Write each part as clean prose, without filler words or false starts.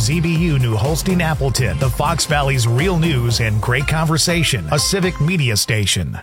WZBU New Holstein Appleton, the Fox Valley's real news and great conversation, a civic media station.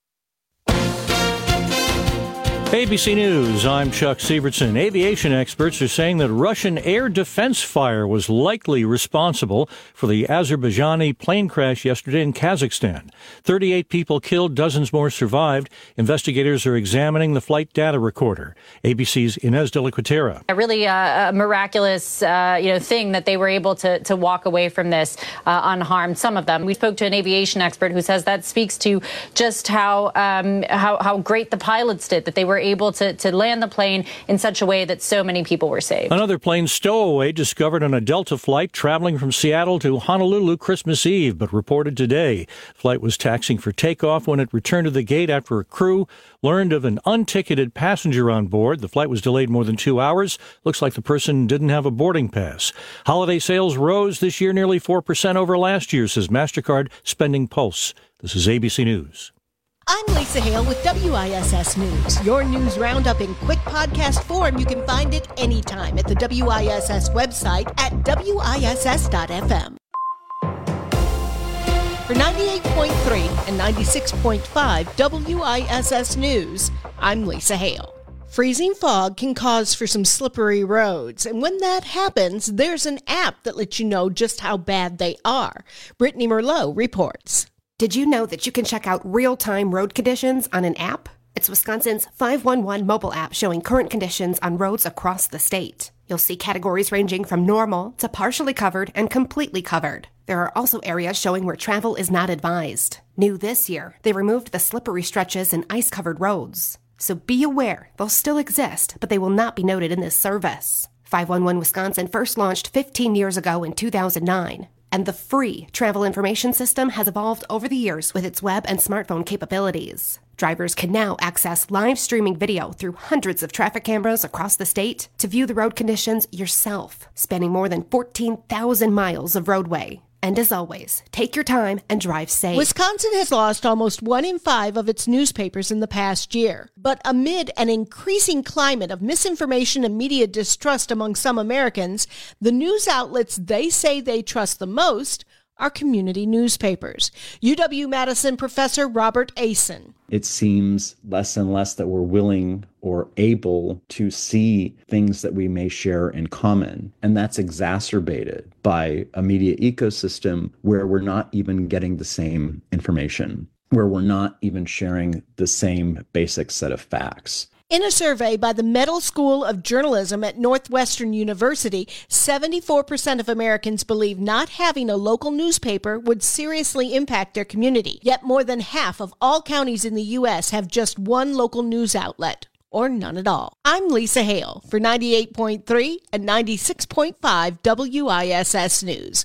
ABC News, I'm Chuck Sievertson. Aviation experts are saying that Russian air defense fire was likely responsible for the Azerbaijani plane crash yesterday in Kazakhstan. 38 people killed, dozens more survived. Investigators are examining the flight data recorder. ABC's Inez de la Cuetera. A really miraculous thing that they were able to walk away from this unharmed, some of them. We spoke to an aviation expert who says that speaks to just how great the pilots did, that they were able to land the plane in such a way that so many people were saved. Another plane stowaway discovered on a Delta flight traveling from Seattle to Honolulu Christmas Eve, but reported today. The flight was taxiing for takeoff when it returned to the gate after a crew learned of an unticketed passenger on board. The flight was delayed more than 2 hours. Looks like the person didn't have a boarding pass. Holiday sales rose this year nearly 4% over last year, says MasterCard Spending Pulse. This is ABC News. I'm Lisa Hale with WISS News. Your news roundup in quick podcast form. You can find it anytime at the WISS website at WISS.FM. For 98.3 and 96.5 WISS News, I'm Lisa Hale. Freezing fog can cause for some slippery roads, and when that happens, there's an app that lets you know just how bad they are. Brittany Merlot reports. Did you know that you can check out real-time road conditions on an app? It's Wisconsin's 511 mobile app showing current conditions on roads across the state. You'll see categories ranging from normal to partially covered and completely covered. There are also areas showing where travel is not advised. New this year, they removed the slippery stretches and ice-covered roads. So be aware, they'll still exist, but they will not be noted in this service. 511 Wisconsin first launched 15 years ago in 2009. And the free travel information system has evolved over the years with its web and smartphone capabilities. Drivers can now access live streaming video through hundreds of traffic cameras across the state to view the road conditions yourself, spanning more than 14,000 miles of roadway. And as always, take your time and drive safe. Wisconsin has lost almost 1 in 5 of its newspapers in the past year. But amid an increasing climate of misinformation and media distrust among some Americans, the news outlets they say they trust the most are community newspapers. UW-Madison professor Robert Asen. It seems less and less that we're willing or able to see things that we may share in common. And that's exacerbated by a media ecosystem where we're not even getting the same information, where we're not even sharing the same basic set of facts. In a survey by the Medill School of Journalism at Northwestern University, 74% of Americans believe not having a local newspaper would seriously impact their community. Yet more than half of all counties in the U.S. have just one local news outlet, or none at all. I'm Lisa Hale for 98.3 and 96.5 WISS News.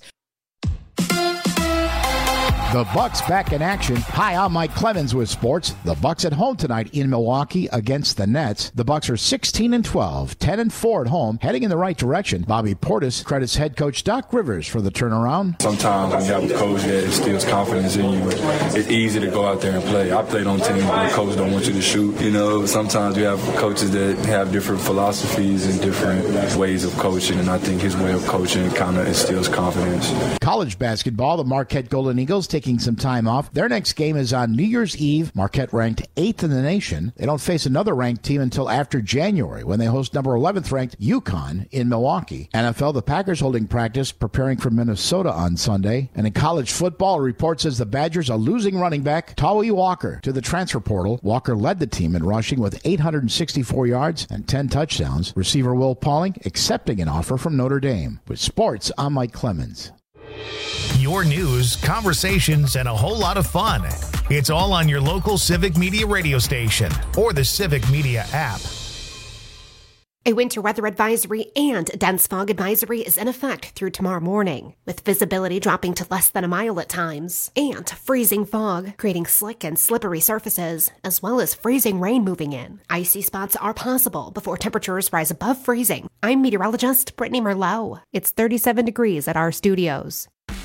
The Bucks back in action. Hi, I'm Mike Clemens with sports. The Bucks at home tonight in Milwaukee against the Nets. The Bucks are 16-12, 10-4 at home, heading in the right direction. Bobby Portis credits head coach Doc Rivers for the turnaround. Sometimes when you have a coach that instills confidence in you, it's easy to go out there and play. I played on teams where the coach don't want you to shoot. You know, sometimes you have coaches that have different philosophies and different ways of coaching, and I think his way of coaching kind of instills confidence. College basketball, the Marquette Golden Eagles taking some time off. Their next game is on New Year's Eve. Marquette ranked 8th in the nation. They don't face another ranked team until after January when they host number 11th ranked UConn in Milwaukee. NFL, the Packers holding practice preparing for Minnesota on Sunday. And in college football, a report says the Badgers are losing running back Tawee Walker to the transfer portal. Walker led the team in rushing with 864 yards and 10 touchdowns. Receiver Will Pauling accepting an offer from Notre Dame. With sports, I'm Mike Clemens. Your news, conversations, and a whole lot of fun. It's all on your local Civic Media radio station or the Civic Media app. A winter weather advisory and a dense fog advisory is in effect through tomorrow morning, with visibility dropping to less than a mile at times, and freezing fog, creating slick and slippery surfaces, as well as freezing rain moving in. Icy spots are possible before temperatures rise above freezing. I'm meteorologist Brittany Merlot. It's 37 degrees at our studios.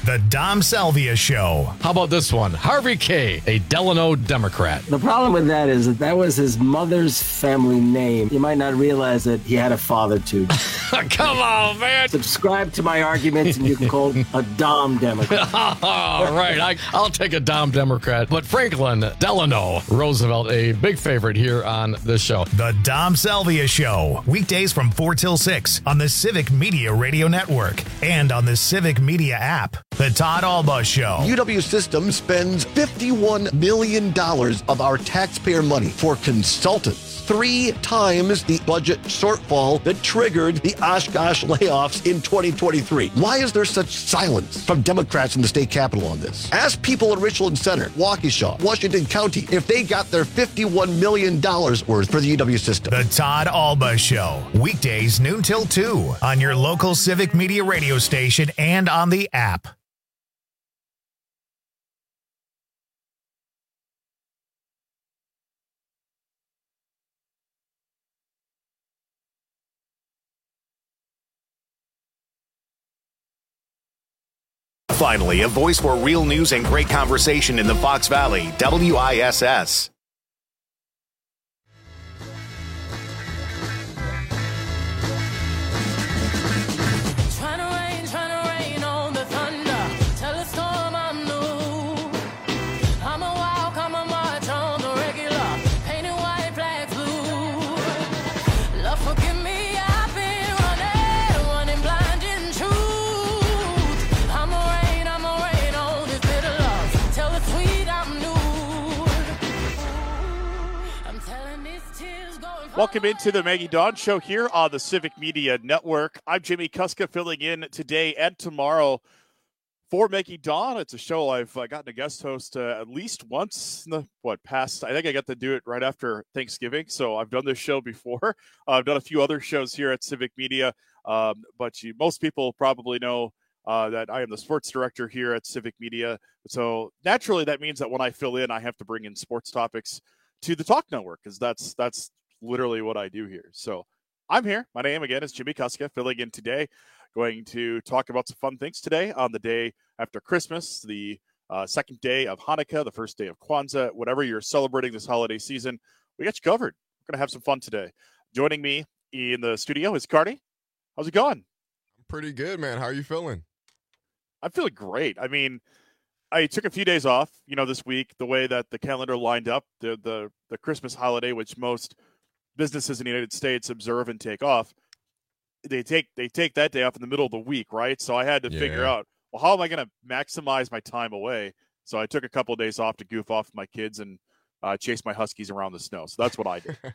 The Dom Salvia Show. How about this one? Harvey K., a Delano Democrat. The problem with that is that was his mother's family name. You might not realize that he had a father, too. Come on, man. Subscribe to my arguments and you can call a Dom Democrat. All right, I'll take a Dom Democrat. But Franklin Delano Roosevelt, a big favorite here on this show. The Dom Salvia Show. Weekdays from 4 till 6 on the Civic Media Radio Network and on the Civic Media app. The Todd Alba Show. UW System spends $51 million of our taxpayer money for consultants. 3 times the budget shortfall that triggered the Oshkosh layoffs in 2023. Why is there such silence from Democrats in the state capitol on this? Ask people in Richland Center, Waukesha, Washington County, if they got their $51 million worth for the UW System. The Todd Alba Show. Weekdays noon till 2 on your local Civic Media radio station and on the app. Finally, a voice for real news and great conversation in the Fox Valley, WISS. Welcome into the Maggie Dawn Show here on the Civic Media Network. I'm Jimmy Kuska, filling in today and tomorrow for Maggie Dawn. It's a show I've gotten a guest host at least once in the past. I think I got to do it right after Thanksgiving, so I've done this show before. I've done a few other shows here at Civic Media, but most people probably know that I am the sports director here at Civic Media. So naturally, that means that when I fill in, I have to bring in sports topics to the Talk Network, because that's literally what I do here. So I'm here. My name again is Jimmy Kuska, filling in today. Going to talk about some fun things today on the day after Christmas, the second day of Hanukkah, the first day of Kwanzaa, whatever you're celebrating this holiday season, we got you covered. We're going to have some fun today. Joining me in the studio is Carney. How's it going? I'm pretty good, man. How are you feeling? I'm feeling great. I mean, I took a few days off, this week, the way that the calendar lined up, the Christmas holiday, which most businesses in the United States observe and take off. They take that day off in the middle of the week, right? So I had to figure out, well, how am I going to maximize my time away? So I took a couple of days off to goof off with my kids and chase my huskies around the snow. So that's what I did.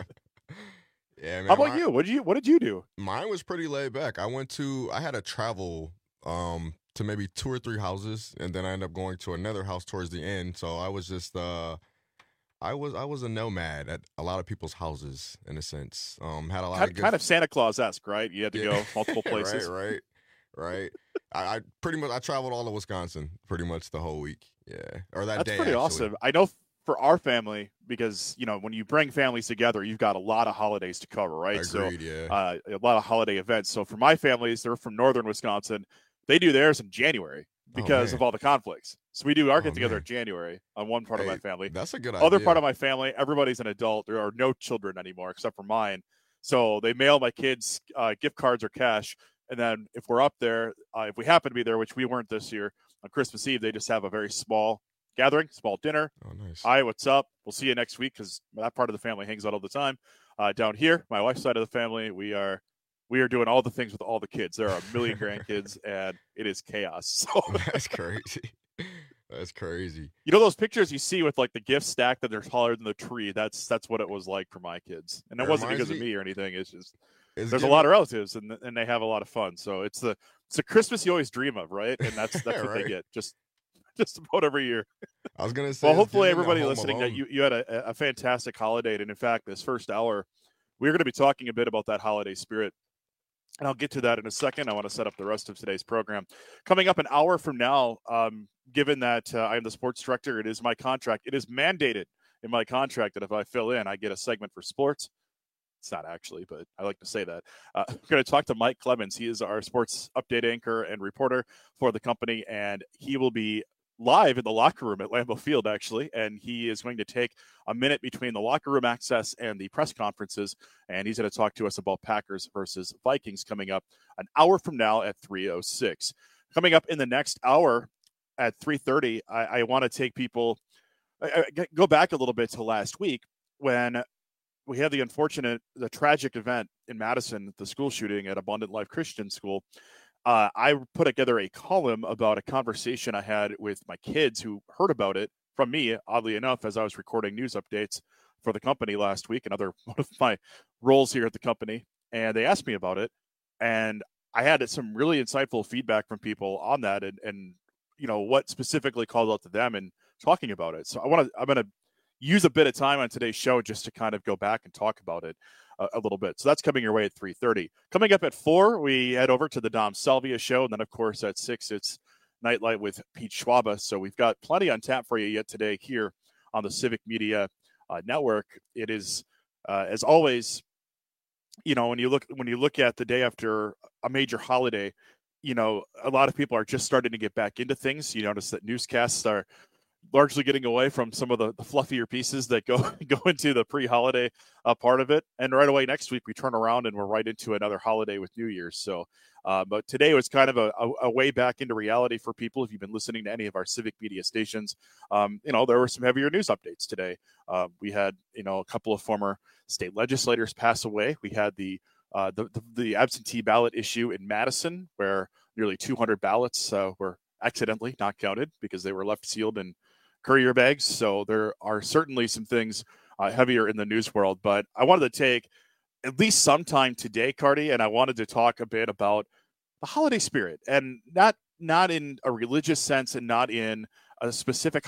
Yeah, man. How about you? What did you do? Mine was pretty laid back. I had to travel to maybe 2 or 3 houses, and then I ended up going to another house towards the end. So I was just I was a nomad at a lot of people's houses, in a sense. Had a lot of kind of Santa Claus-esque, right? You had to go multiple places. Right. I pretty much traveled all of Wisconsin pretty much the whole week. Yeah, or that That's day. Pretty actually. Awesome. I know for our family, because when you bring families together, you've got a lot of holidays to cover, right? Agreed, a lot of holiday events. So for my families, they're from northern Wisconsin. They do theirs in January because of all the conflicts. So we do our get-together in January on one part of my family. That's a good idea. Other part of my family, everybody's an adult. There are no children anymore except for mine. So they mail my kids gift cards or cash. And then if we're up there, if we happen to be there, which we weren't this year, on Christmas Eve, they just have a very small gathering, small dinner. Oh, nice. Hi, what's up? We'll see you next week, because that part of the family hangs out all the time. Down here, my wife's side of the family, we are doing all the things with all the kids. There are a million grandkids, and it is chaos. So that's crazy. That's crazy. Those pictures you see with like the gifts stacked that they're taller than the tree. That's what it was like for my kids, and it wasn't because of me or anything. It's just there's a lot of relatives, and they have a lot of fun. So it's the Christmas you always dream of, right? And that's what right. they get just about every year. I was gonna say. Well, hopefully everybody listening that you had a fantastic holiday, and in fact, this first hour we're going to be talking a bit about that holiday spirit. And I'll get to that in a second. I want to set up the rest of today's program. Coming up an hour from now, given that I am the sports director, it is my contract. It is mandated in my contract that if I fill in, I get a segment for sports. It's not actually, but I like to say that. I'm going to talk to Mike Clemens. He is our sports update anchor and reporter for the company, and he will be live in the locker room at Lambeau Field, actually, and he is going to take a minute between the locker room access and the press conferences, and he's going to talk to us about Packers versus Vikings coming up an hour from now at 3:06. Coming up in the next hour at 3:30, I want to take people go back a little bit to last week when we had the tragic event in Madison, the school shooting at Abundant Life Christian School. I put together a column about a conversation I had with my kids who heard about it from me, oddly enough, as I was recording news updates for the company last week, another one of my roles here at the company. And they asked me about it. And I had some really insightful feedback from people on that and what specifically called out to them and talking about it. So I'm going to use a bit of time on today's show just to kind of go back and talk about it a little bit. So that's coming your way at 3:30. Coming up at 4, we head over to the Dom Salvia show. And then, of course, at 6, it's Nightlight with Pete Schwaba. So we've got plenty on tap for you yet today here on the Civic Media Network. It is, as always, when you look at the day after a major holiday, a lot of people are just starting to get back into things. You notice that newscasts are largely getting away from some of the fluffier pieces that go into the pre-holiday part of it. And right away next week, we turn around and we're right into another holiday with New Year's. So, but today was kind of a way back into reality for people. If you've been listening to any of our Civic Media stations, there were some heavier news updates today. We had, a couple of former state legislators pass away. We had the absentee ballot issue in Madison, where nearly 200 ballots were accidentally not counted because they were left sealed in courier bags. So there are certainly some things heavier in the news world, but I wanted to take at least some time today, Cardi, and I wanted to talk a bit about the holiday spirit, and not in a religious sense and not in a specific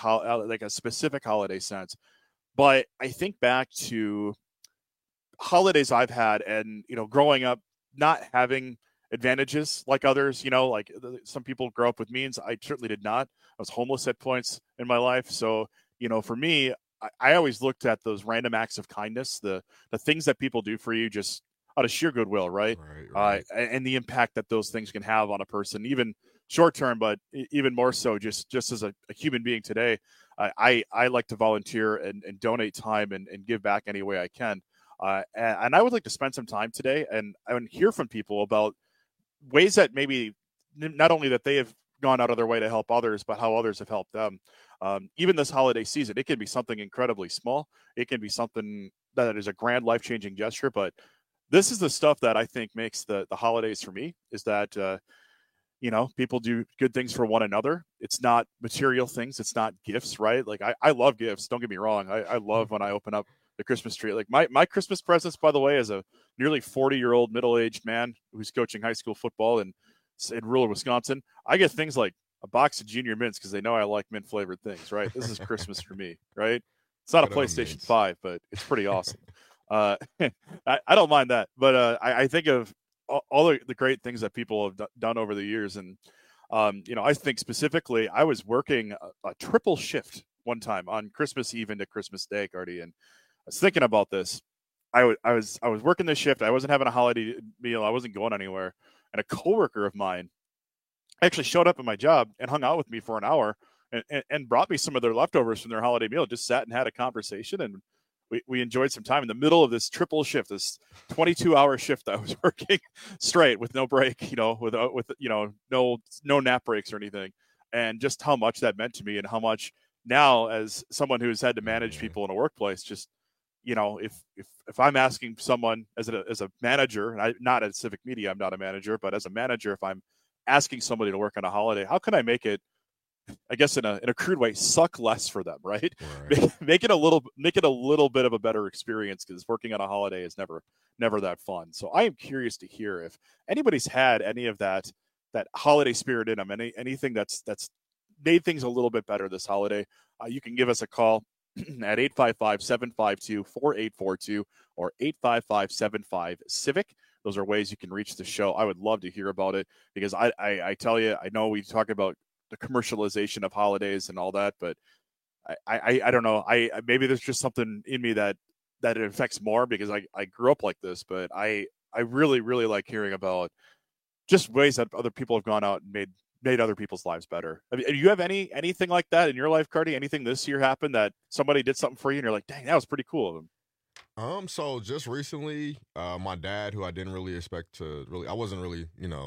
holiday sense, but I think back to holidays I've had and, growing up not having advantages like others, like some people grow up with means. I certainly did not. I was homeless at points in my life. So, for me, I always looked at those random acts of kindness, the things that people do for you just out of sheer goodwill, right? And the impact that those things can have on a person, even short term, but even more so just as a human being today. I like to volunteer and donate time and give back any way I can. And I would like to spend some time today and hear from people about ways that maybe not only that they have gone out of their way to help others, but how others have helped them. Even this holiday season, it can be something incredibly small. It can be something that is a grand life-changing gesture. But this is the stuff that I think makes the holidays for me, is that, people do good things for one another. It's not material things. It's not gifts, right? Like I love gifts. Don't get me wrong. I love when I open up the Christmas tree. Like my Christmas presents, by the way, as a nearly 40-year-old middle-aged man who's coaching high school football in rural Wisconsin, I get things like a box of Junior Mints because they know I like mint-flavored things, right? This is Christmas for me, right? It's not a PlayStation 5, but it's pretty awesome. I don't mind that, but I think of all the great things that people have done over the years. And, I think specifically I was working a triple shift one time on Christmas Eve into Christmas Day, Cardi, and I was thinking about this. I was working this shift. I wasn't having a holiday meal. I wasn't going anywhere. And a coworker of mine actually showed up at my job and hung out with me for an hour and brought me some of their leftovers from their holiday meal. Just sat and had a conversation, and we enjoyed some time in the middle of this triple shift, this 22-hour shift I was working straight with no break, with no nap breaks or anything. And just how much that meant to me, and how much now, as someone who's had to manage people in a workplace, just, if I'm asking someone as a manager, and not at Civic Media, I'm not a manager, but as a manager, if I'm asking somebody to work on a holiday, how can I make it, I guess in a crude way, suck less for them, right? Make it a little bit of a better experience, because working on a holiday is never that fun. So I am curious to hear if anybody's had any of that holiday spirit in them, anything that's made things a little bit better this holiday. You can give us a call at 855-752-4842 or 855-75-CIVIC. Those are ways you can reach the show. I would love to hear about it, because I tell you, I know we talk about the commercialization of holidays and all that, but I don't know. Maybe there's just something in me that that it affects more because I grew up like this, but I really, really like hearing about just ways that other people have gone out and made other people's lives better. I mean, do you have anything like that in your life, Cardi? Anything this year happened that somebody did something for you and you're like, dang, that was pretty cool of them? So just recently, my dad, who I didn't really expect to I wasn't really,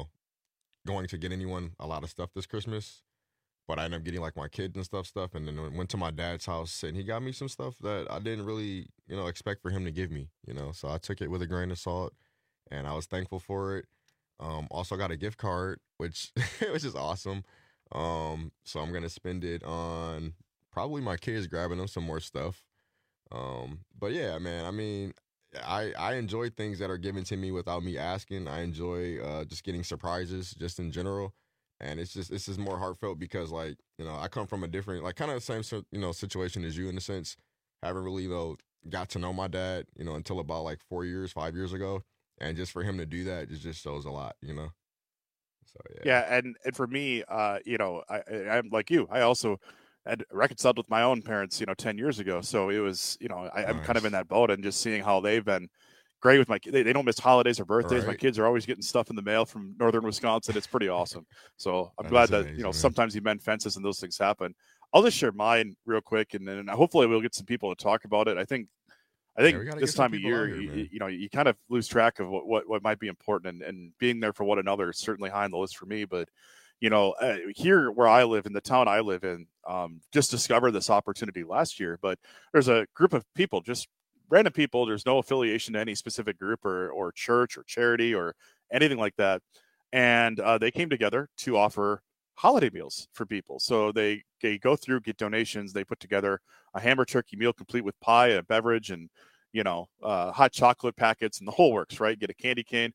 going to get anyone a lot of stuff this Christmas, but I ended up getting like my kids and stuff. And then went to my dad's house and he got me some stuff that I didn't really, expect for him to give me, so I took it with a grain of salt and I was thankful for it. Also got a gift card, which is awesome. So I'm going to spend it on probably my kids, grabbing them some more stuff. But yeah, man, I mean, I enjoy things that are given to me without me asking. I enjoy just getting surprises just in general. And it's just more heartfelt because, like, I come from a different, like, kind of the same, situation as you in a sense. Haven't really, got to know my dad, until about like 5 years ago. And just for him to do that, it just shows a lot, So, yeah. And for me, I'm like you. I also had reconciled with my own parents, 10 years ago. So it was, I'm kind of in that boat and just seeing how they've been great with my kids. They don't miss holidays or birthdays. Right. My kids are always getting stuff in the mail from northern Wisconsin. It's pretty awesome. So I'm glad that, amazing, sometimes you mend fences and those things happen. I'll just share mine real quick and then hopefully we'll get some people to talk about it. I think this time of year, you kind of lose track of what might be important and being there for one another is certainly high on the list for me. But, here where I live, in the town I live in, just discovered this opportunity last year. But there's a group of people, just random people. There's no affiliation to any specific group or church or charity or anything like that. And they came together to offer holiday meals for people. So they go through, get donations. They put together a hamburger turkey meal complete with pie, a beverage, and, hot chocolate packets and the whole works, right? Get a candy cane.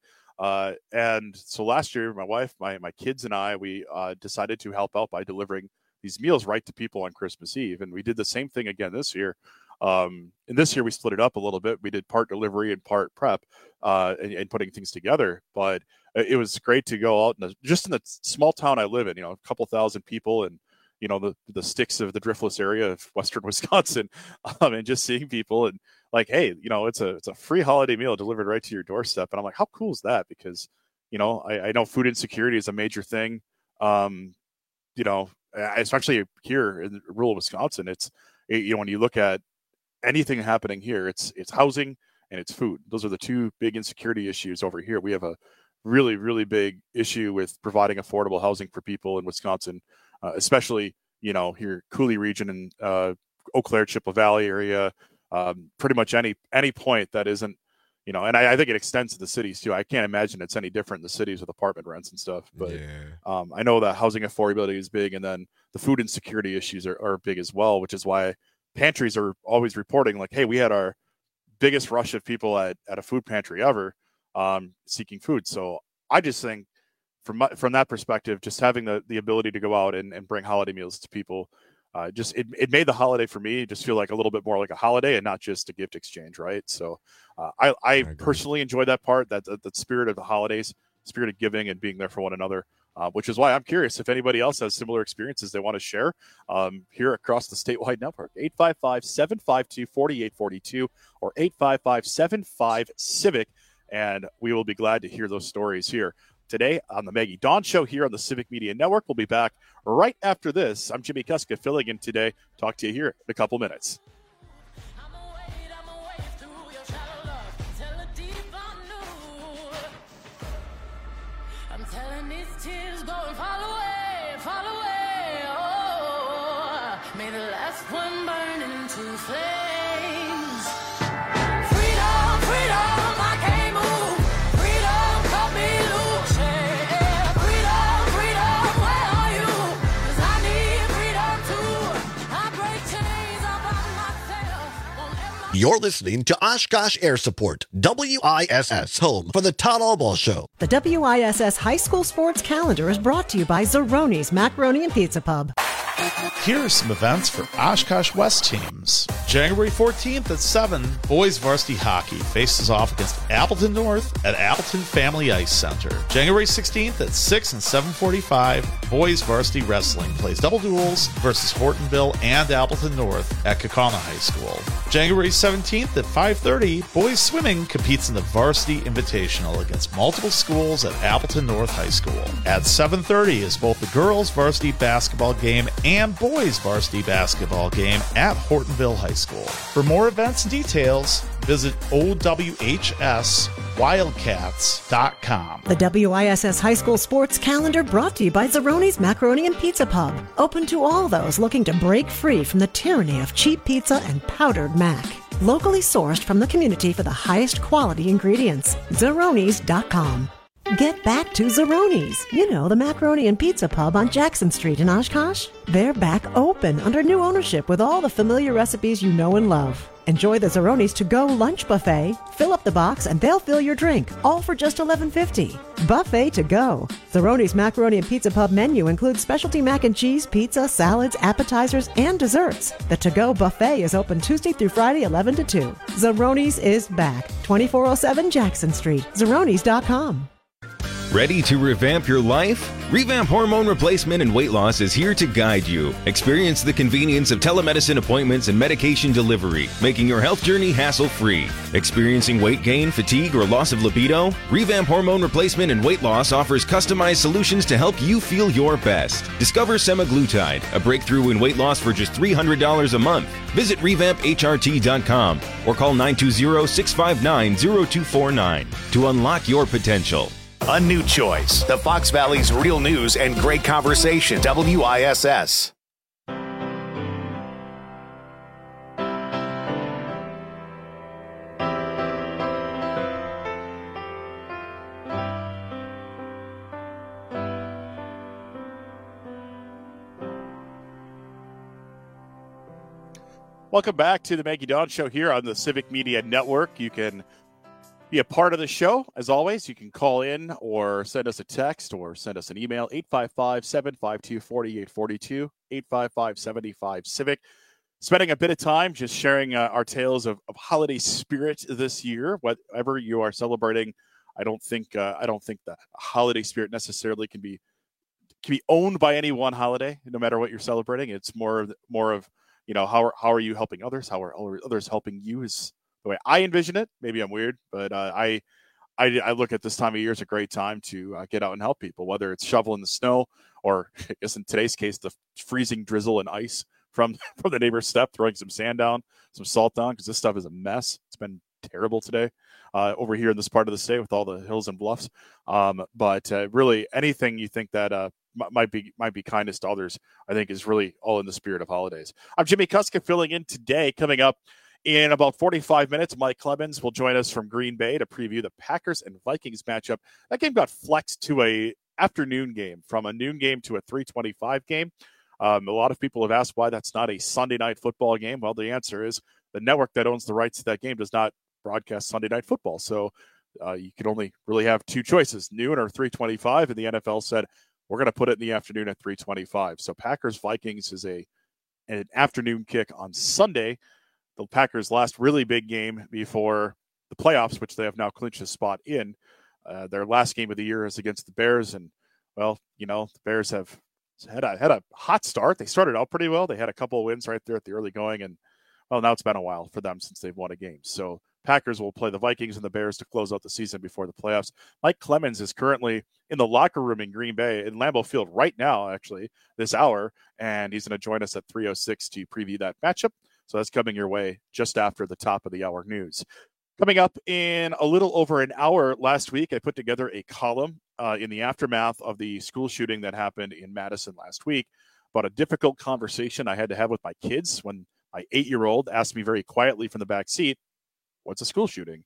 And so last year, my wife, my kids and I, we decided to help out by delivering these meals right to people on Christmas Eve. And we did the same thing again this year. And this year we split it up a little bit. We did part delivery and part prep and putting things together. But it was great to go out just in the small town I live in, a couple thousand people and, the sticks of the Driftless area of Western Wisconsin and just seeing people and like, hey, it's a free holiday meal delivered right to your doorstep. And I'm like, how cool is that? Because, I know food insecurity is a major thing. Especially here in rural Wisconsin, it's, when you look at anything happening here, it's housing and it's food. Those are the two big insecurity issues over here. We have a really, really big issue with providing affordable housing for people in Wisconsin, especially, here, Cooley region and Eau Claire, Chippewa Valley area, pretty much any point that isn't, and I think it extends to the cities too. I can't imagine it's any different in the cities with apartment rents and stuff, but I know that housing affordability is big. And then the food insecurity issues are big as well, which is why pantries are always reporting like, hey, we had our biggest rush of people at a food pantry ever seeking food. So I just think from that perspective, just having the ability to go out and bring holiday meals to people, it made the holiday for me just feel like a little bit more like a holiday and not just a gift exchange, right? So I personally enjoy that part, that spirit of the holidays, spirit of giving and being there for one another, which is why I'm curious if anybody else has similar experiences they want to share here across the statewide network. 855-752-4842 or 855-75-CIVIC, and we will be glad to hear those stories here today on the Maggie Dawn Show here on the Civic Media Network. We'll be back right after this. I'm Jimmy Kuska filling in today. Talk to you here in a couple minutes. I'm telling these tears going fall away, oh, may the last one burn into flames. Freedom, freedom, I can't move. Freedom, cut me loose. Yeah. Freedom, freedom, where are you? 'Cause I need freedom too. I break chains all by myself. You're listening to Oshkosh Air Support, WISS, home for the Todd Allball Show. The WISS High School Sports Calendar is brought to you by Zeroni's Macaroni and Pizza Pub. Here are some events for Oshkosh West teams. January 14th at 7, boys varsity hockey faces off against Appleton North at Appleton Family Ice Center. January 16th at 6 and 7:45, boys varsity wrestling plays double duels versus Hortonville and Appleton North at Kaukauna High School. January 17th at 5:30, boys swimming competes in the Varsity Invitational against multiple schools at Appleton North High School. At 7:30 is both the girls varsity basketball game and boys varsity basketball game at Hortonville High School. For more events and details, visit OWHSWildcats.com. The WISS High School Sports Calendar brought to you by Zeroni's Macaroni and Pizza Pub. Open to all those looking to break free from the tyranny of cheap pizza and powdered mac. Locally sourced from the community for the highest quality ingredients. Zeronis.com. Get back to Zeroni's. You know, the Macaroni and Pizza Pub on Jackson Street in Oshkosh. They're back open under new ownership with all the familiar recipes you know and love. Enjoy the Zeroni's to-go lunch buffet. Fill up the box and they'll fill your drink, all for just $11.50. Buffet to go. Zeroni's Macaroni and Pizza Pub menu includes specialty mac and cheese, pizza, salads, appetizers, and desserts. The to-go buffet is open Tuesday through Friday, 11 to 2. Zeroni's is back. 2407 Jackson Street. Zeronis.com. Ready to revamp your life? Revamp Hormone Replacement and Weight Loss is here to guide you. Experience the convenience of telemedicine appointments and medication delivery, making your health journey hassle-free. Experiencing weight gain, fatigue, or loss of libido? Revamp Hormone Replacement and Weight Loss offers customized solutions to help you feel your best. Discover semaglutide, a breakthrough in weight loss for just $300 a month. Visit revampHRT.com or call 920-659-0249 to unlock your potential. A new choice. The Fox Valley's real news and great conversation. WISS. Welcome back to the Maggie Dawn Show here on the Civic Media Network. You can be a part of the show. As always, you can call in or send us a text or send us an email, 855-752-4842, 855-75-CIVIC. Spending a bit of time just sharing our tales of holiday spirit this year, whatever you are celebrating. I don't think the holiday spirit necessarily can be owned by any one holiday, no matter what you're celebrating. It's more of you know, how are you helping others? How are others helping you is the way I envision it. Maybe I'm weird, but I look at this time of year as a great time to get out and help people, whether it's shoveling the snow or, I guess in today's case, the freezing drizzle and ice from the neighbor's step, throwing some sand down, some salt down, because this stuff is a mess. It's been terrible today over here in this part of the state with all the hills and bluffs. But really, anything you think that might be kindness to others, I think is really all in the spirit of holidays. I'm Jimmy Kuska filling in today. Coming up in about 45 minutes, Mike Clemens will join us from Green Bay to preview the Packers and Vikings matchup. That game got flexed to a afternoon game, from a noon game to a 3:25 game. A lot of people have asked why that's not a Sunday night football game. Well, the answer is the network that owns the rights to that game does not broadcast Sunday night football. So you can only really have two choices, noon or 3:25, and the NFL said, we're going to put it in the afternoon at 3:25. So Packers-Vikings is an afternoon kick on Sunday. The Packers' last really big game before the playoffs, which they have now clinched a spot in. Their last game of the year is against the Bears. And, well, you know, the Bears have had a hot start. They started out pretty well. They had a couple of wins right there at the early going. And, well, now it's been a while for them since they've won a game. So Packers will play the Vikings and the Bears to close out the season before the playoffs. Mike Clemens is currently in the locker room in Green Bay, in Lambeau Field right now, actually, this hour, and he's going to join us at 3:06 to preview that matchup. So that's coming your way just after the top of the hour news. Coming up in a little over an hour, last week, I put together a column in the aftermath of the school shooting that happened in Madison last week about a difficult conversation I had to have with my kids when my 8-year-old asked me very quietly from the back seat, "What's a school shooting?"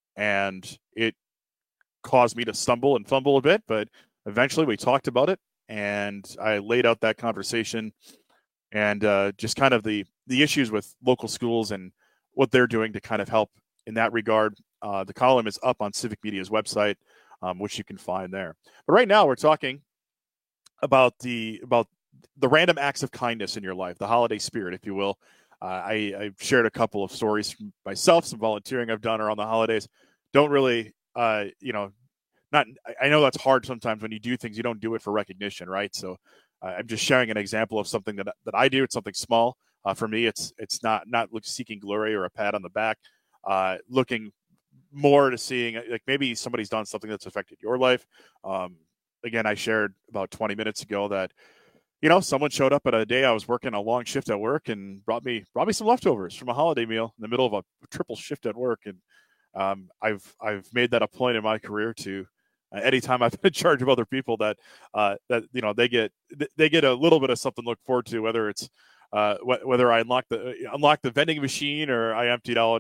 And it caused me to stumble and fumble a bit, but eventually we talked about it, and I laid out that conversation and just kind of the issues with local schools and what they're doing to kind of help in that regard. The column is up on Civic Media's website, which you can find there. But right now we're talking about the random acts of kindness in your life, the holiday spirit, if you will. I shared a couple of stories from myself, some volunteering I've done around the holidays. Don't really, I know that's hard sometimes when you do things, you don't do it for recognition, right? So I'm just sharing an example of something that I do. It's something small. For me, it's not seeking glory or a pat on the back, looking more to seeing like maybe somebody's done something that's affected your life. Again, I shared about 20 minutes ago that, someone showed up at a day I was working a long shift at work and brought me some leftovers from a holiday meal in the middle of a triple shift at work. And I've made that a point in my career to anytime I've been in charge of other people that they get a little bit of something to look forward to, whether it's whether I unlock the vending machine or I emptied out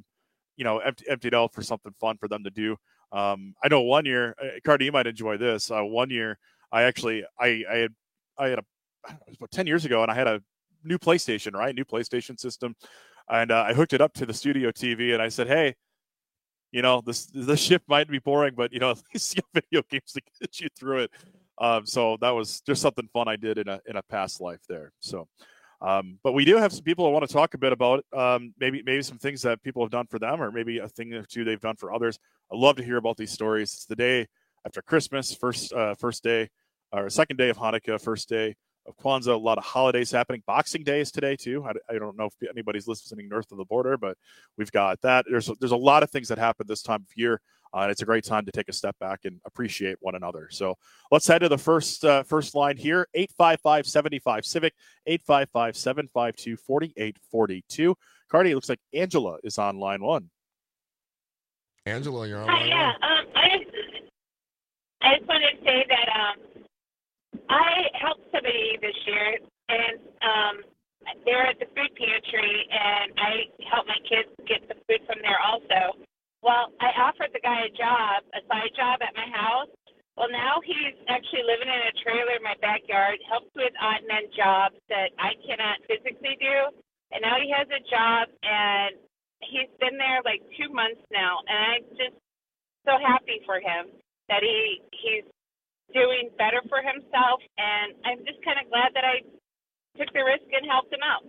for something fun for them to do. I know one year, Cardi, you might enjoy this. One year, I had it was about 10 years ago, and I had a new PlayStation, right? New PlayStation system. And I hooked it up to the studio TV, and I said, hey, this shift might be boring, but, at least you have video games to get you through it. So that was just something fun I did in a past life there. So, but we do have some people who want to talk a bit about maybe some things that people have done for them, or maybe a thing or two they've done for others. I love to hear about these stories. It's the day after Christmas, first day, or second day of Hanukkah, first day of Kwanzaa. A lot of holidays happening. Boxing Day is today too. I don't know if anybody's listening north of the border, but we've got that. There's a lot of things that happen this time of year. And it's a great time to take a step back and appreciate one another. So let's head to the first line here, 855-75-CIVIC, 855-752-4842. Cardi, it looks like Angela is on line one. Angela, you're on line yeah. one. I just wanted to say that I helped somebody this year, and they're at the food pantry, and I helped my kids get the food from there also. Well, I offered the guy a side job at my house. Well, now he's actually living in a trailer in my backyard, helps with odd and end jobs that I cannot physically do. And now he has a job, and he's been there like 2 months now. And I'm just so happy for him that he's doing better for himself. And I'm just kind of glad that I took the risk and helped him out.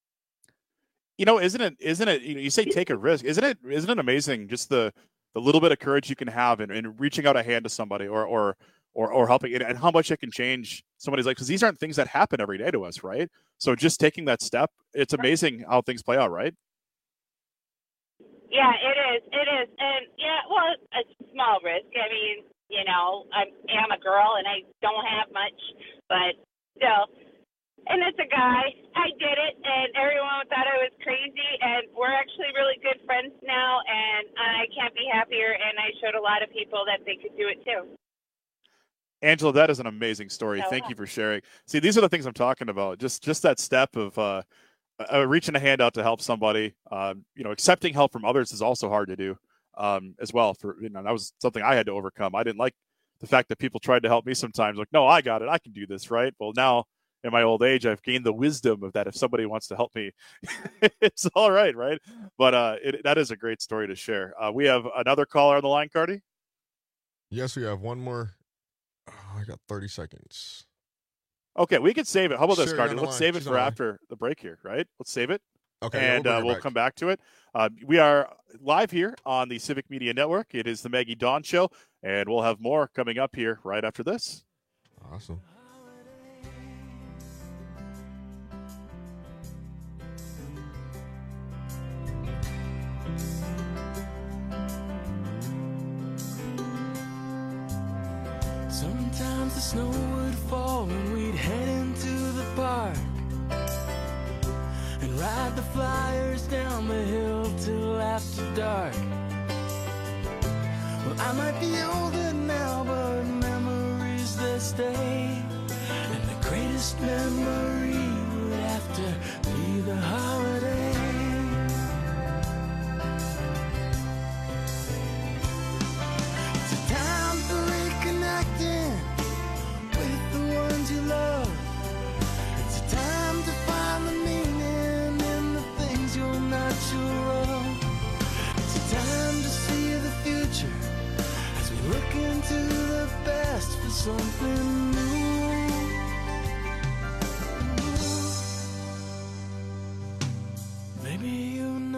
Isn't it, you say take a risk. Isn't it amazing just the little bit of courage you can have in reaching out a hand to somebody or helping, and how much it can change somebody's life? Because these aren't things that happen every day to us, right? So just taking that step, it's amazing how things play out, right? Yeah, it is. And yeah, well, it's a small risk. I mean, I am a girl and I don't have much, but still. And it's a guy. I did it, and everyone thought I was crazy, and we're actually really good friends now, and I can't be happier, and I showed a lot of people that they could do it too. Angela, that is an amazing story. Thank you for sharing. See, these are the things I'm talking about. Just that step of reaching a hand out to help somebody. Accepting help from others is also hard to do as well. That was something I had to overcome. I didn't like the fact that people tried to help me sometimes. Like, no, I got it. I can do this, right? Well, now, in my old age, I've gained the wisdom of that. If somebody wants to help me, it's all right, right? But that is a great story to share. We have another caller on the line, Cardi? Yes, we have one more. I got 30 seconds. Okay, we could save it. How about this, Cardi? Let's save it She's for after the break here, right? Let's save it. Okay, and we'll come back to it. We are live here on the Civic Media Network. It is the Maggie Dawn Show, and we'll have more coming up here right after this. Awesome. Sometimes the snow would fall and we'd head into the park and ride the flyers down the hill till after dark. Well, I might be older now, but memories they stay, and the greatest memory would have to be the holiday. It's a time for reconnecting with the ones you love. It's a time to find the meaning in the things you're not sure of. It's a time to see the future as we look into the past for something new.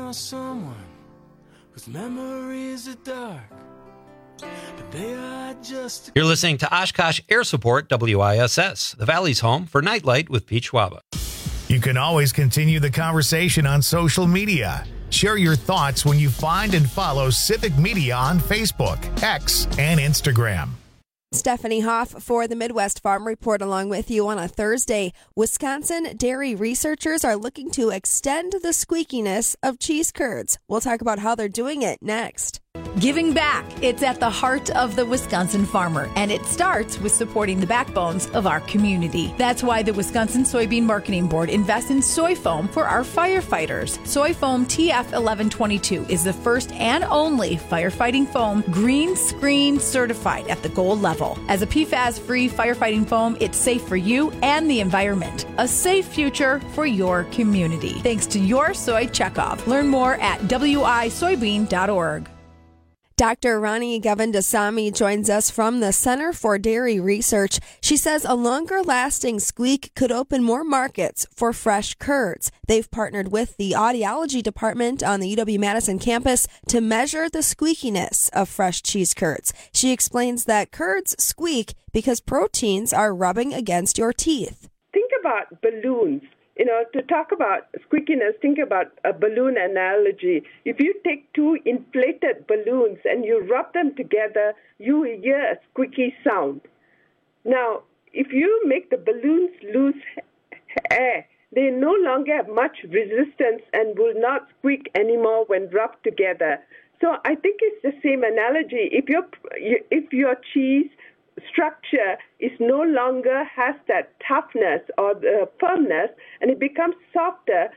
saw someone whose memories are dark, but they are just... You're listening to Oshkosh Air Support WISS, the Valley's home for Nightlight with Pete Schwaba. You can always continue the conversation on social media. Share your thoughts when you find and follow Civic Media on Facebook, X, and Instagram. Stephanie Hoff for the Midwest Farm Report along with you on a Thursday. Wisconsin dairy researchers are looking to extend the squeakiness of cheese curds. We'll talk about how they're doing it next. Giving back. It's at the heart of the Wisconsin farmer, and it starts with supporting the backbones of our community. That's why the Wisconsin Soybean Marketing Board invests in soy foam for our firefighters. Soy foam TF1122 is the first and only firefighting foam green screen certified at the gold level. As a PFAS-free firefighting foam, it's safe for you and the environment. A safe future for your community. Thanks to your soy checkoff. Learn more at wisoybean.org. Dr. Rani Govindasamy joins us from the Center for Dairy Research. She says a longer-lasting squeak could open more markets for fresh curds. They've partnered with the audiology department on the UW-Madison campus to measure the squeakiness of fresh cheese curds. She explains that curds squeak because proteins are rubbing against your teeth. Think about balloons. You know, to talk about squeakiness, think about a balloon analogy. If you take two inflated balloons and you rub them together, you will hear a squeaky sound. Now, if you make the balloons lose air, they no longer have much resistance and will not squeak anymore when rubbed together. So I think it's the same analogy. If your cheese structure is no longer has that toughness or the firmness and it becomes softer,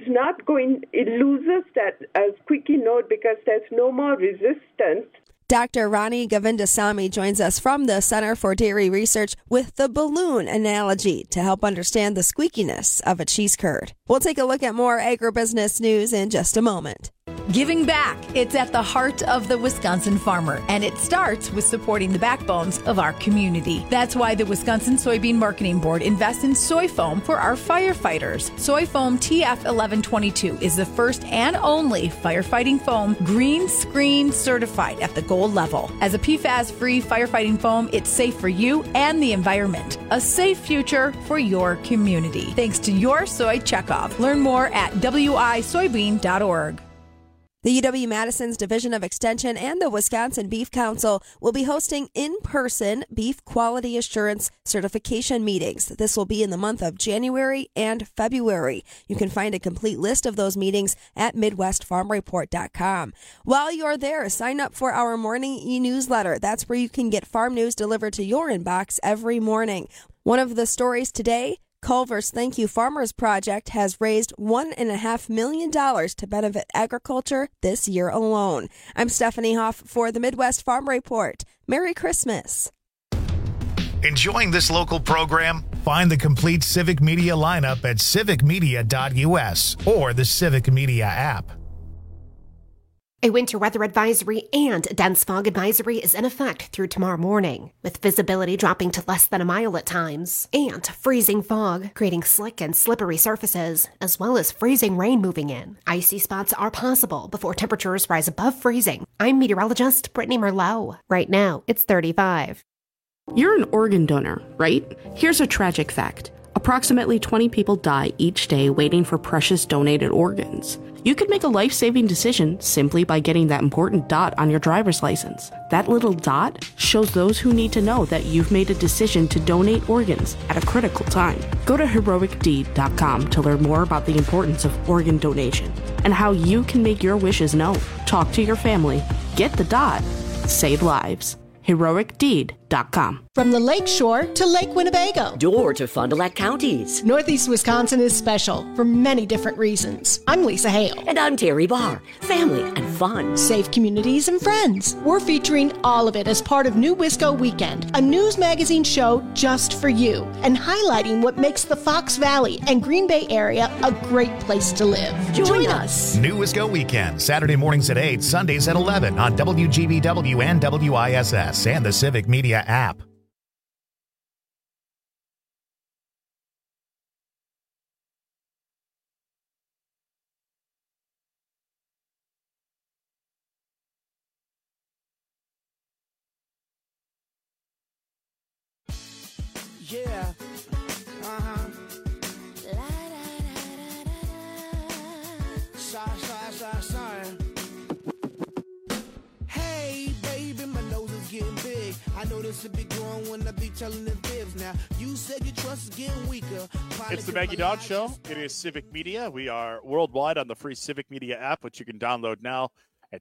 it loses that squeaky note because there's no more resistance. Dr. Rani Govindasamy joins us from the Center for Dairy Research with the balloon analogy to help understand the squeakiness of a cheese curd. We'll take a look at more agribusiness news in just a moment. Giving back. It's at the heart of the Wisconsin farmer, and it starts with supporting the backbones of our community. That's why the Wisconsin Soybean Marketing Board invests in soy foam for our firefighters. Soy foam TF1122 is the first and only firefighting foam green screen certified at the gold level. As a PFAS-free firefighting foam, it's safe for you and the environment. A safe future for your community. Thanks to your soy checkoff. Learn more at wisoybean.org. The UW-Madison's Division of Extension and the Wisconsin Beef Council will be hosting in-person beef quality assurance certification meetings. This will be in the month of January and February. You can find a complete list of those meetings at MidwestFarmReport.com. While you're there, sign up for our morning e-newsletter. That's where you can get farm news delivered to your inbox every morning. One of the stories today, Culver's Thank You Farmers Project has raised $1.5 million to benefit agriculture this year alone. I'm Stephanie Hoff for the Midwest Farm Report. Merry Christmas. Enjoying this local program? Find the complete Civic Media lineup at civicmedia.us or the Civic Media app. A winter weather advisory and a dense fog advisory is in effect through tomorrow morning, with visibility dropping to less than a mile at times, and freezing fog, creating slick and slippery surfaces, as well as freezing rain moving in. Icy spots are possible before temperatures rise above freezing. I'm meteorologist Brittany Merlot. Right now, it's 35. You're an organ donor, right? Here's a tragic fact. Approximately 20 people die each day waiting for precious donated organs. You could make a life-saving decision simply by getting that important dot on your driver's license. That little dot shows those who need to know that you've made a decision to donate organs at a critical time. Go to heroicdeed.com to learn more about the importance of organ donation and how you can make your wishes known. Talk to your family. Get the dot. Save lives. heroicdeed.com. From the Lake Shore to Lake Winnebago. Door to Fond du Lac counties. Northeast Wisconsin is special for many different reasons. I'm Lisa Hale. And I'm Terry Barr. Family and fun. Safe communities and friends. We're featuring all of it as part of New Wisco Weekend, a news magazine show just for you, and highlighting what makes the Fox Valley and Green Bay area a great place to live. Join us. New Wisco Weekend, Saturday mornings at 8, Sundays at 11 on WGBW and WISS and the Civic Media app. Yeah. Uh-huh. Sorry. Hey, baby, my nose is getting big. I know this will be growing when I be telling the fibs. Now, you said your trust is getting weaker. It's the Maggie Dodd Show. It is Civic Media. We are worldwide on the free Civic Media app, which you can download now at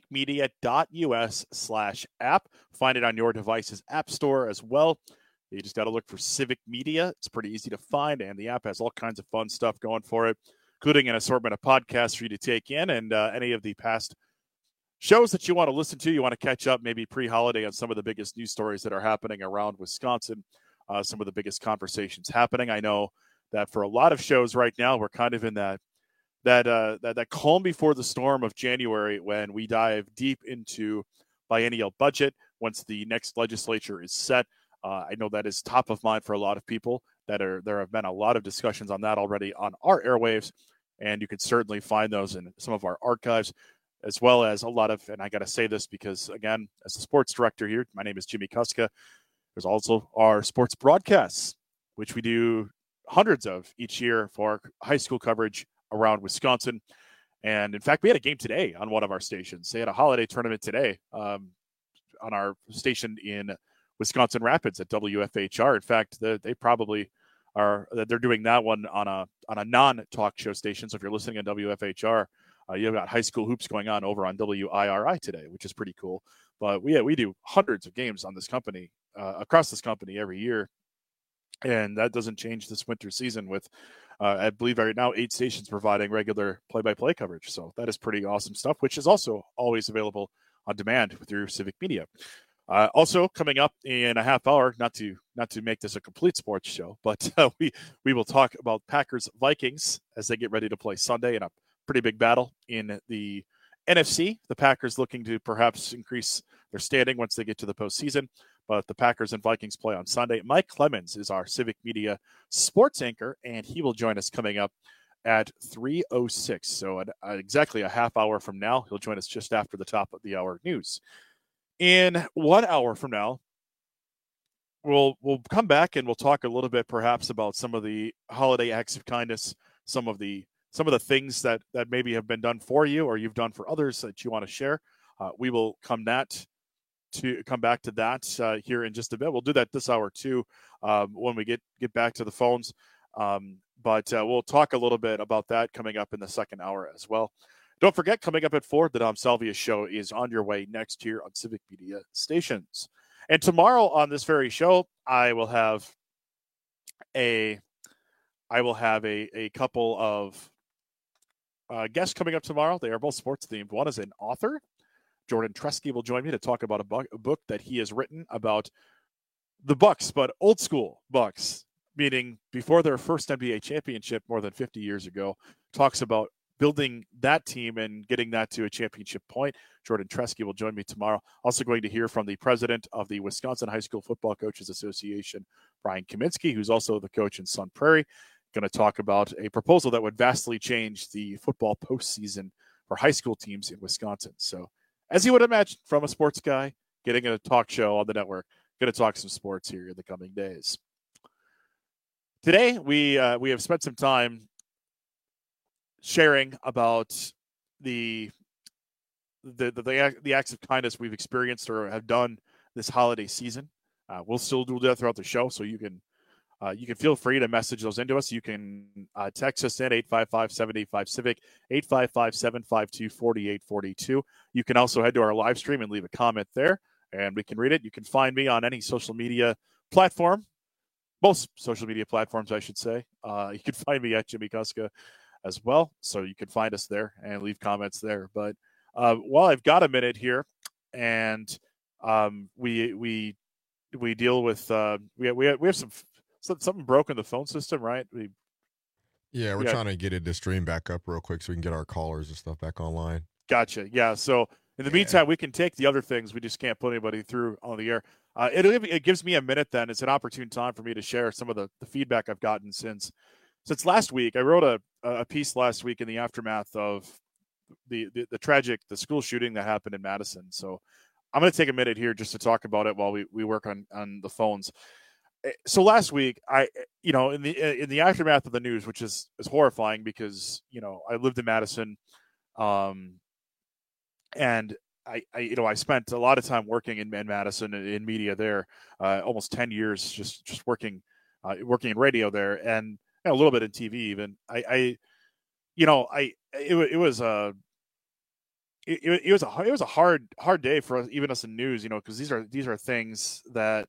civicmedia.us/app. Find it on your device's app store as well. You just got to look for Civic Media. It's pretty easy to find, and the app has all kinds of fun stuff going for it, including an assortment of podcasts for you to take in and any of the past shows that you want to listen to, you want to catch up maybe pre-holiday on some of the biggest news stories that are happening around Wisconsin, some of the biggest conversations happening. I know that for a lot of shows right now, we're kind of in that calm before the storm of January when we dive deep into biennial budget once the next legislature is set. I know that is top of mind for a lot of people. There have been a lot of discussions on that already on our airwaves, and you can certainly find those in some of our archives, as well as a lot of, and I got to say this because, again, as the sports director here, my name is Jimmy Kuska. There's also our sports broadcasts, which we do hundreds of each year for high school coverage around Wisconsin. And in fact, we had a game today on one of our stations. They had a holiday tournament today on our station in Wisconsin Rapids at WFHR. In fact, they probably they're doing that one on a non-talk show station. So if you're listening on WFHR, you've got high school hoops going on over on WIRI today, which is pretty cool. But we do hundreds of games on this company, across this company every year. And that doesn't change this winter season with, I believe right now, 8 stations providing regular play-by-play coverage. So that is pretty awesome stuff, which is also always available on demand with your Civic Media. Also coming up in a half hour, not to make this a complete sports show, but we will talk about Packers Vikings as they get ready to play Sunday in a pretty big battle in the NFC. The Packers looking to perhaps increase their standing once they get to the postseason, but the Packers and Vikings play on Sunday. Mike Clemens is our Civic Media sports anchor, and he will join us coming up at 3:06. So exactly a half hour from now, he'll join us just after the top of the hour news. In 1 hour from now, we'll come back and we'll talk a little bit perhaps about some of the holiday acts of kindness, some of the things that maybe have been done for you or you've done for others that you want to share. We will come back to that here in just a bit. We'll do that this hour too when we get back to the phones. But we'll talk a little bit about that coming up in the second hour as well. Don't forget, coming up at 4, the Dom Salvia Show is on your way next year on Civic Media stations. And tomorrow on this very show, I will have a couple of guests coming up tomorrow. They are both sports themed. One is an author. Jordan Tresky will join me to talk about a book that he has written about the Bucks, but old school Bucks, meaning before their first NBA championship more than 50 years ago. Talks about building that team and getting that to a championship point. Jordan Tresky will join me tomorrow. Also going to hear from the president of the Wisconsin High School Football Coaches Association, Brian Kaminsky, who's also the coach in Sun Prairie. Going to talk about a proposal that would vastly change the football postseason for high school teams in Wisconsin. So, as you would imagine from a sports guy, getting a talk show on the network, going to talk some sports here in the coming days. Today, we have spent some time sharing about the acts of kindness we've experienced or have done this holiday season. We'll still do that throughout the show, so you can feel free to message those into us. You can text us in 855-785-CIVIC, 855-752-4842. You can also head to our live stream and leave a comment there, and we can read it. You can find me on any social media platform, most social media platforms, I should say. You can find me at Jimmy Kuska as well, so you can find us there and leave comments there. But while I've got a minute here, and we deal with we have something broke in the phone system, right? We're trying to get it to stream back up real quick so we can get our callers and stuff back online. Gotcha. Yeah. So in the meantime, we can take the other things. We just can't put anybody through on the air. It gives me a minute. Then it's an opportune time for me to share some of the feedback I've gotten since last week. I wrote a piece last week in the aftermath of the tragic school shooting that happened in Madison. So I'm going to take a minute here just to talk about it while we work on the phones. so last week, in the aftermath of the news, which is horrifying because, I lived in Madison, and I spent a lot of time working in Madison in media there, almost 10 years, just working in radio there, and a little bit in TV even. It was a hard day for us, even us in news, because these are things that,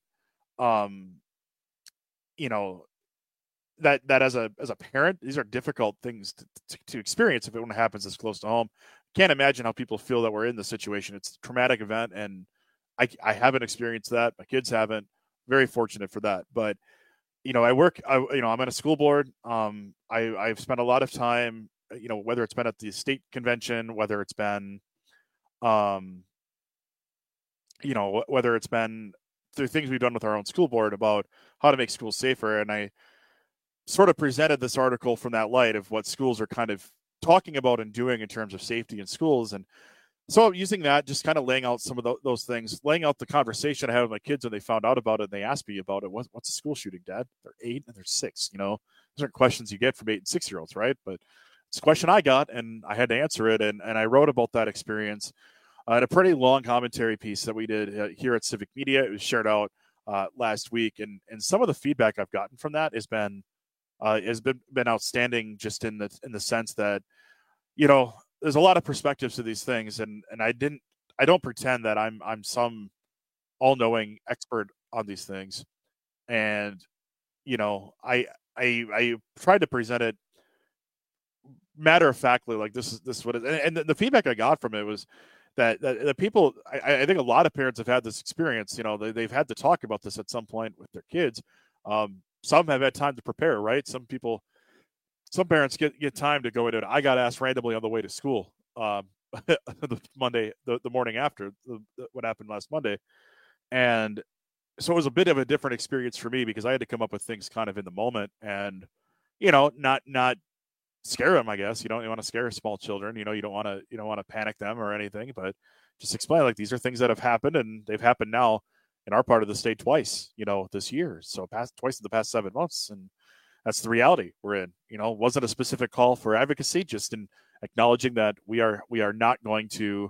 that as a parent, these are difficult things to experience if it happens this close to home. Can't imagine how people feel that we're in this situation. It's a traumatic event, and I haven't experienced that. My kids haven't. Very fortunate for that. But I'm on a school board. I've spent a lot of time, whether it's been at the state convention, whether it's been, whether it's been through things we've done with our own school board about how to make schools safer. And I sort of presented this article from that light of what schools are kind of talking about and doing in terms of safety in schools. And so using that, just kind of laying out some of those things, laying out the conversation I had with my kids when they found out about it and they asked me about it. What's a school shooting, Dad? They're 8 and they're 6, Those aren't questions you get from 8 and 6-year-olds, right? But it's a question I got and I had to answer it. And I wrote about that experience in a pretty long commentary piece that we did here at Civic Media. It was shared out last week. And some of the feedback I've gotten from that has been outstanding, just in the sense that, there's a lot of perspectives to these things, and I don't pretend that I'm some all-knowing expert on these things. And, I tried to present it matter of factly, like this is what it is. And the feedback I got from it was that the people, I think a lot of parents have had this experience, they've had to talk about this at some point with their kids. Some have had time to prepare, right? Some parents get time to go into it. I got asked randomly on the way to school the morning after what happened last Monday. And so it was a bit of a different experience for me because I had to come up with things kind of in the moment and, not scare them, I guess. You don't want to scare small children. You don't want to panic them or anything, but just explain, like, these are things that have happened and they've happened now in our part of the state twice, this year. So twice in the past 7 months. And that's the reality we're in. Wasn't a specific call for advocacy, just in acknowledging that we are not going to,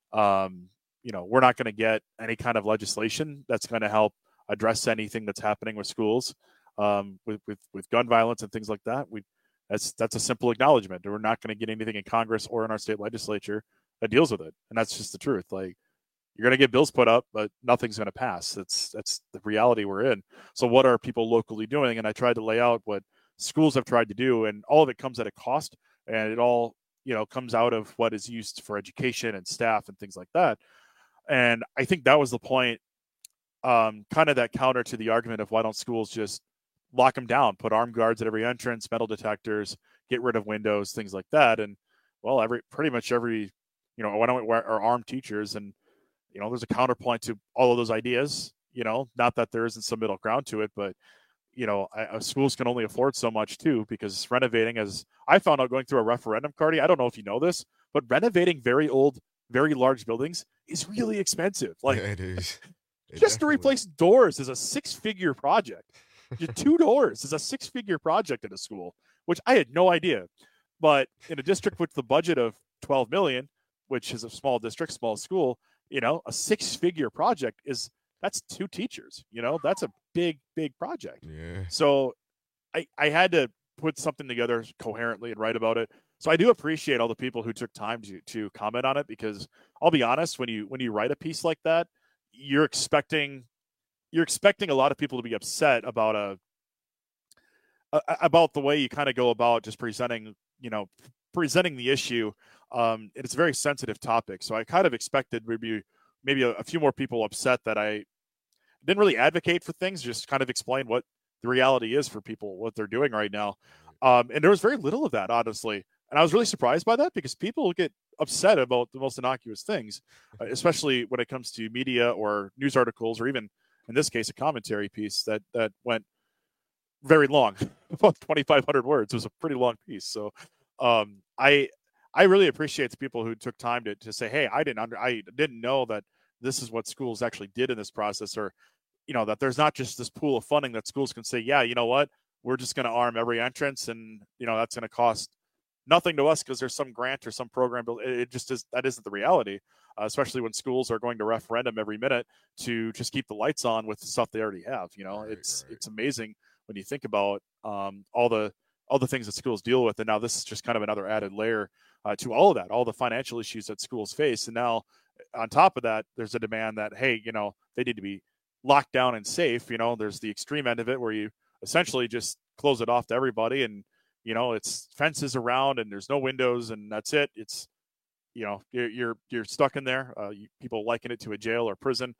we're not going to get any kind of legislation that's going to help address anything that's happening with schools, with gun violence and things like that. That's a simple acknowledgement. We're not going to get anything in Congress or in our state legislature that deals with it. And that's just the truth. Like, you're going to get bills put up, but nothing's going to pass. That's the reality we're in. So what are people locally doing? And I tried to lay out what schools have tried to do, and all of it comes at a cost, and it all, comes out of what is used for education and staff and things like that. And I think that was the point, kind of that counter to the argument of why don't schools just lock them down, put armed guards at every entrance, metal detectors, get rid of windows, things like that. And well, pretty much every, why don't we are armed teachers? And there's a counterpoint to all of those ideas, not that there isn't some middle ground to it, but, schools can only afford so much too, because renovating, as I found out going through a referendum, Cardi, I don't know if you know this, but renovating very old, very large buildings is really expensive. Like, yeah, it is. Just to replace doors is a 6-figure project. 2 doors is a 6-figure project in a school, which I had no idea. But in a district with the budget of $12 million, which is a small district, small school, a 6-figure project that's 2 teachers, that's a big project. Yeah. So I had to put something together coherently and write about it. So I do appreciate all the people who took time to comment on it, because I'll be honest, when you write a piece like that, you're expecting a lot of people to be upset about about the way you kind of go about just presenting the issue. And it's a very sensitive topic. So I kind of expected maybe a few more people upset that I didn't really advocate for things, just kind of explain what the reality is for people, what they're doing right now. And there was very little of that, honestly. And I was really surprised by that, because people get upset about the most innocuous things, especially when it comes to media or news articles, or even in this case, a commentary piece that went very long, about 2,500 words. It was a pretty long piece. So I really appreciate the people who took time to say, hey, I didn't know that this is what schools actually did in this process, or, that there's not just this pool of funding that schools can say, yeah, you know what, we're just going to arm every entrance, and that's going to cost nothing to us because there's some grant or some program. It just is. That isn't the reality, especially when schools are going to referendum every minute to just keep the lights on with the stuff they already have. It's amazing when you think about all the things that schools deal with, and now this is just kind of another added layer to all of that, all the financial issues that schools face, and now on top of that, there's a demand that hey, they need to be locked down and safe. There's the extreme end of it where you essentially just close it off to everybody, and it's fences around and there's no windows, and that's it. It's you're stuck in there. People liken it to a jail or prison,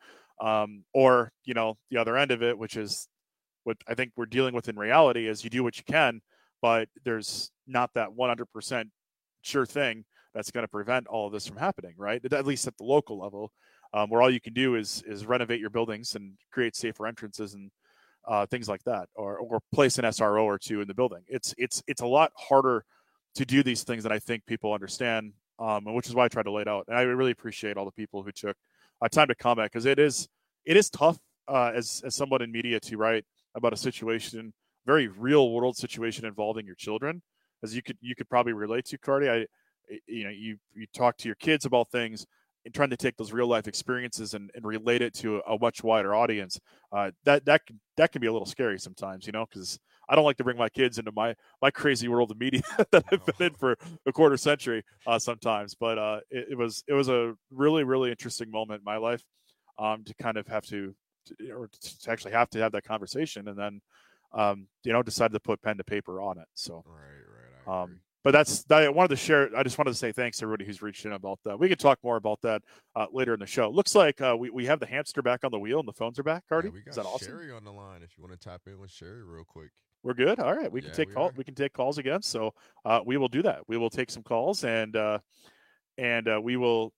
or the other end of it, which is what I think we're dealing with in reality, is you do what you can, but there's not that 100% sure thing that's going to prevent all of this from happening, right? At least at the local level, where all you can do is renovate your buildings and create safer entrances and things like that, or place an SRO or two in the building. It's a lot harder to do these things than I think people understand, and which is why I try to lay it out. And I really appreciate all the people who took time to comment, because it is tough as someone in media to write about a situation, very real world situation involving your children, as you could probably relate to, Cardi. You talk to your kids about things and trying to take those real life experiences and relate it to a much wider audience. That can be a little scary sometimes, because I don't like to bring my kids into my crazy world of media that I've been in for a quarter century sometimes. But it was a really, really interesting moment in my life to kind of have to actually have that conversation, and then decided to put pen to paper on it. So right. But I wanted to share. I just wanted to say thanks to everybody who's reached in about that. We could talk more about that later in the show. Looks like we have the hamster back on the wheel and the phones are back. Cardi, we got is that awesome? Sherry on the line. If you want to tap in with Sherry real quick, we're good. All right, we can take calls. We can take calls again. So we will do that. We will take some calls and we will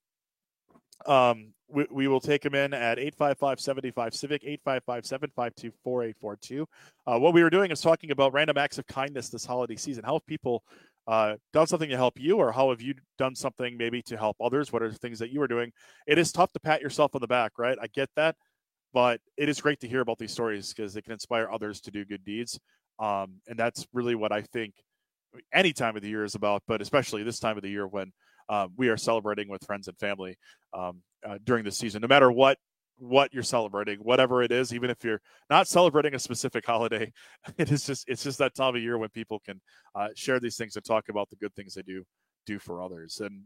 we will take them in at 855-75-CIVIC, 855-752-4842. What we were doing is talking about random acts of kindness this holiday season. How have people done something to help you, or how have you done something maybe to help others? What are the things that you are doing? It is tough to pat yourself on the back, right? I get that, but it is great to hear about these stories because they can inspire others to do good deeds. And that's really what I think any time of the year is about, but especially this time of the year when we are celebrating with friends and family during the season, no matter what you're celebrating, whatever it is, even if you're not celebrating a specific holiday, it's just that time of year when people can share these things and talk about the good things they do for others. And,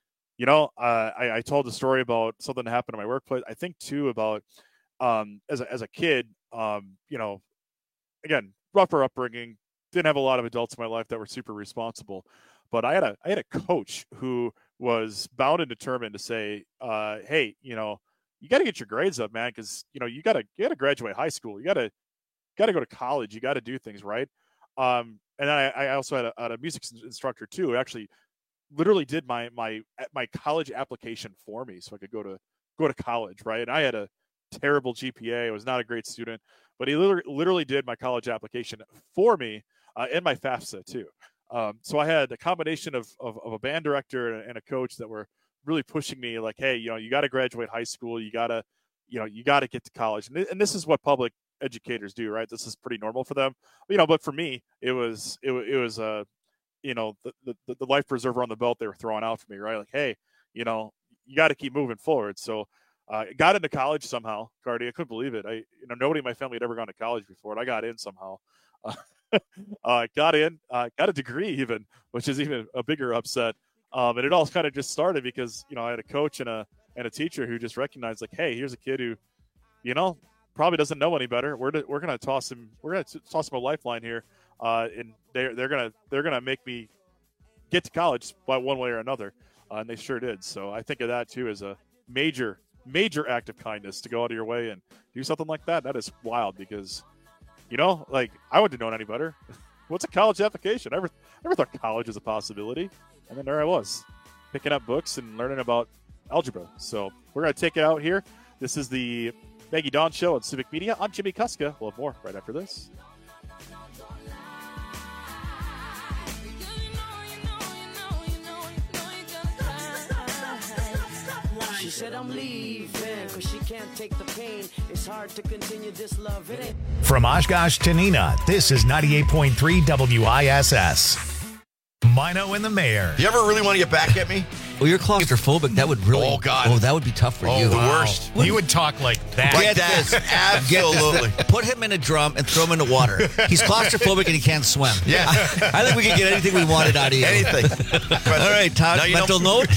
I told the story about something that happened in my workplace. I think too about as a kid, again, rougher upbringing, didn't have a lot of adults in my life that were super responsible, but I had a coach who was bound and determined to say, hey, you got to get your grades up, man, because you got to graduate high school, you got to go to college, you got to do things right. And then I also had a music instructor too, who actually literally did my college application for me, so I could go to college, right? And I had a terrible GPA. I was not a great student, but he literally did my college application for me, and my FAFSA too. So I had a combination of a band director and a coach that were really pushing me, like, hey, you got to graduate high school, you got to get to college, and this is what public educators do, right? This is pretty normal for them, but for me, it was the life preserver on the belt they were throwing out for me, right? Like, hey, you got to keep moving forward. So I got into college somehow, Cardi. I couldn't believe it. Nobody in my family had ever gone to college before, and I got in somehow. Got a degree even, which is even a bigger upset. And it all kind of just started because, I had a coach and a teacher who just recognized, like, hey, here's a kid who, probably doesn't know any better. We're going to toss him a lifeline here. And they're going to make me get to college by one way or another. And they sure did. So I think of that too as a major act of kindness, to go out of your way and do something like that. That is wild because, like, I wouldn't have known any better. What's a college application? I never thought college was a possibility. And then there I was, picking up books and learning about algebra. So we're going to take it out here. This is the Maggie Dawn Show on Civic Media. I'm Jimmy Kuska. We'll have more right after this. She said I'm leaving, cause she can't take the pain. It's hard to continue this love, it ain't. From Oshkosh to Neenah, this is 98.3 WISS. Mino and the Mayor. You ever really want to get back at me? Well, you're claustrophobic. That would really. Oh, God. Oh, that would be tough for you. The worst. You would talk like that. Like that. Absolutely. Put him in a drum and throw him in the water. He's claustrophobic and he can't swim. Yeah. I think we could get anything we wanted out of you. Anything. All right, Todd, mental note.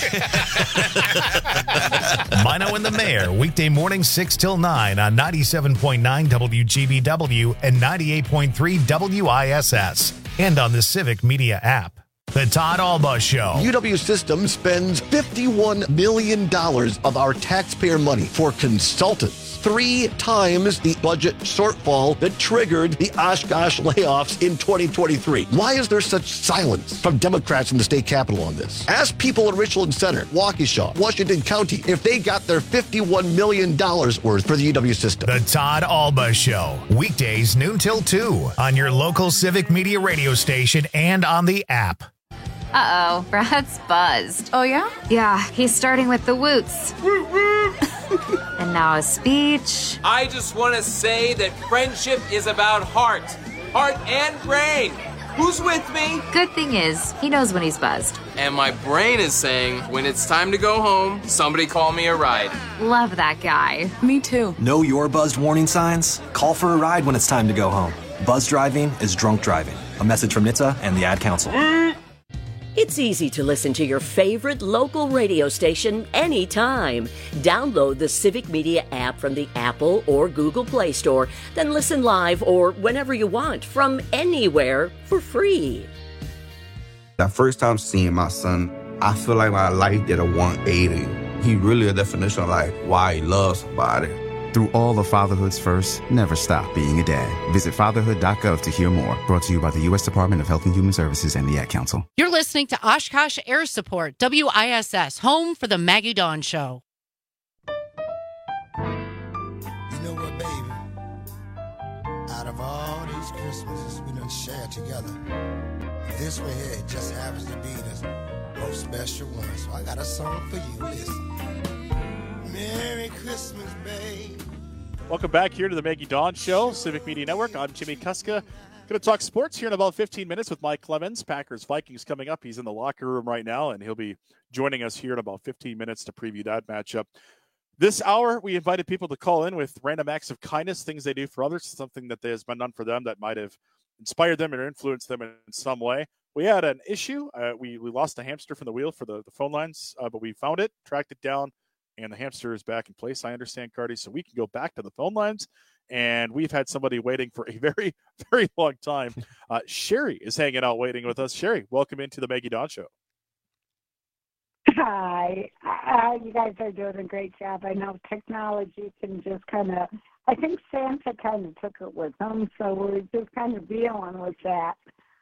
Mino and the Mayor, weekday morning 6 till 9 on 97.9 WGBW and 98.3 WISS. And on the Civic Media app. The Todd Alba Show. UW Systems spends $51 million of our taxpayer money for consultants. 3 times the budget shortfall that triggered the Oshkosh layoffs in 2023. Why is there such silence from Democrats in the state capitol on this? Ask people in Richland Center, Waukesha, Washington County, if they got their $51 million worth for the UW system. The Todd Alba Show. Weekdays noon till 2 on your local Civic Media radio station and on the app. Uh-oh, Brad's buzzed. Oh, yeah? Yeah, he's starting with the woots. And now a speech. I just want to say that friendship is about heart and brain. Who's with me? Good thing is, he knows when he's buzzed. And my brain is saying, when it's time to go home, somebody call me a ride. Love that guy. Me too. Know your buzzed warning signs? Call for a ride when it's time to go home. Buzz driving is drunk driving. A message from NHTSA and the Ad Council. It's easy to listen to your favorite local radio station anytime. Download the Civic Media app from the Apple or Google Play Store, then listen live or whenever you want from anywhere for free. That first time seeing my son, I feel like my life did a 180. He really a definition of like why he loves somebody. Through all of fatherhood's first, never stop being a dad. Visit fatherhood.gov to hear more. Brought to you by the U.S. Department of Health and Human Services and the Ad Council. You're listening to Oshkosh Air Support, WISS, home for the Maggie Dawn Show. You know what, baby? Out of all these Christmases we done shared together, this one here just happens to be the most special one. So I got a song for you. Listen. Merry Christmas, babe. Welcome back here to the Maggie Dawn Show, Civic Media Network. I'm Jimmy Kuska. Going to talk sports here in about 15 minutes with Mike Clemens. Packers-Vikings coming up. He's in the locker room right now, and he'll be joining us here in about 15 minutes to preview that matchup. This hour, we invited people to call in with random acts of kindness, things they do for others, something that has been done for them that might have inspired them or influenced them in some way. We had an issue. We lost a hamster from the wheel for the phone lines, but we found it, tracked it down, and the hamster is back in place, I understand, Cardi, so we can go back to the phone lines. And we've had somebody waiting for a very, very long time. Sherry is hanging out waiting with us. Sherry, welcome into the Maggie Dawn Show. Hi. You guys are doing a great job. I know technology can just kind of, I think Santa kind of took it with him, so we're just kind of dealing with that.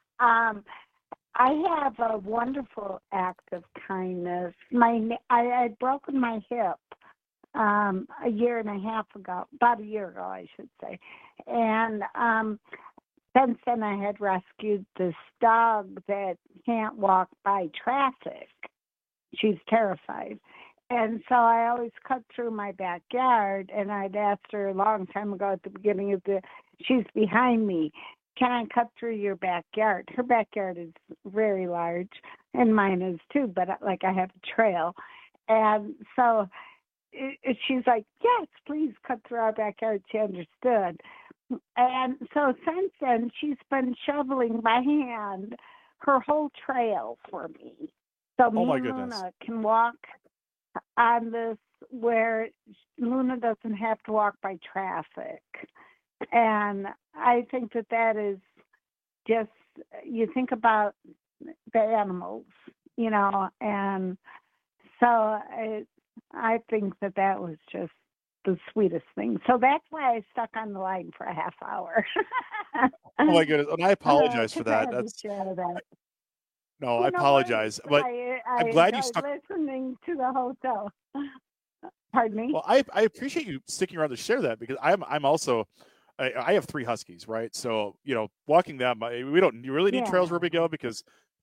I have a wonderful act of kindness. I had broken my hip a year and a half ago, about a year ago, I should say. And since then I had rescued this dog that can't walk by traffic. She's terrified. And so I always cut through my backyard, and I'd asked her a long time ago at the beginning of she's behind me, can I cut through your backyard? Her backyard is very large, and mine is too, but like I have a trail. And so she's like, yes, please cut through our backyard. She understood. And so since then, she's been shoveling by hand her whole trail for me. So me and Luna can walk on this where Luna doesn't have to walk by traffic. And I think that is just, you think about the animals, you know, and so I think that was just the sweetest thing. So that's why I stuck on the line for a half hour. Oh my goodness. And I apologize for that. No, I apologize. But I'm glad you stuck. Listening to the hotel. Pardon me? Well, I appreciate you sticking around to share that, because I'm also, I have 3 huskies, right? So, you know, walking them, we don't really need trails where we go, because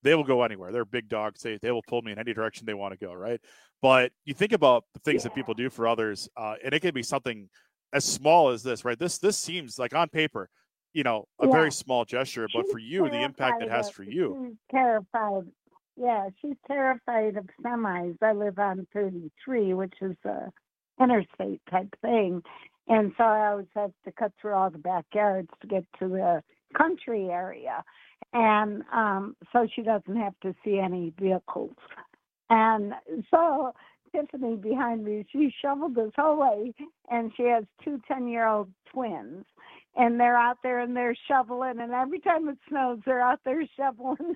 they will go anywhere. They're big dogs. They will pull me in any direction they want to go, right? But you think about the things that people do for others, and it can be something as small as this, right? This seems like on paper, a very small gesture, but for you, the impact it has for you. She's terrified. Yeah, she's terrified of semis. I live on 33, which is a interstate type thing. And so I always have to cut through all the backyards to get to the country area. And so she doesn't have to see any vehicles. And so Tiffany behind me, she shoveled this whole way, and she has two 10-year-old twins. And they're out there and they're shoveling, and every time it snows, they're out there shoveling.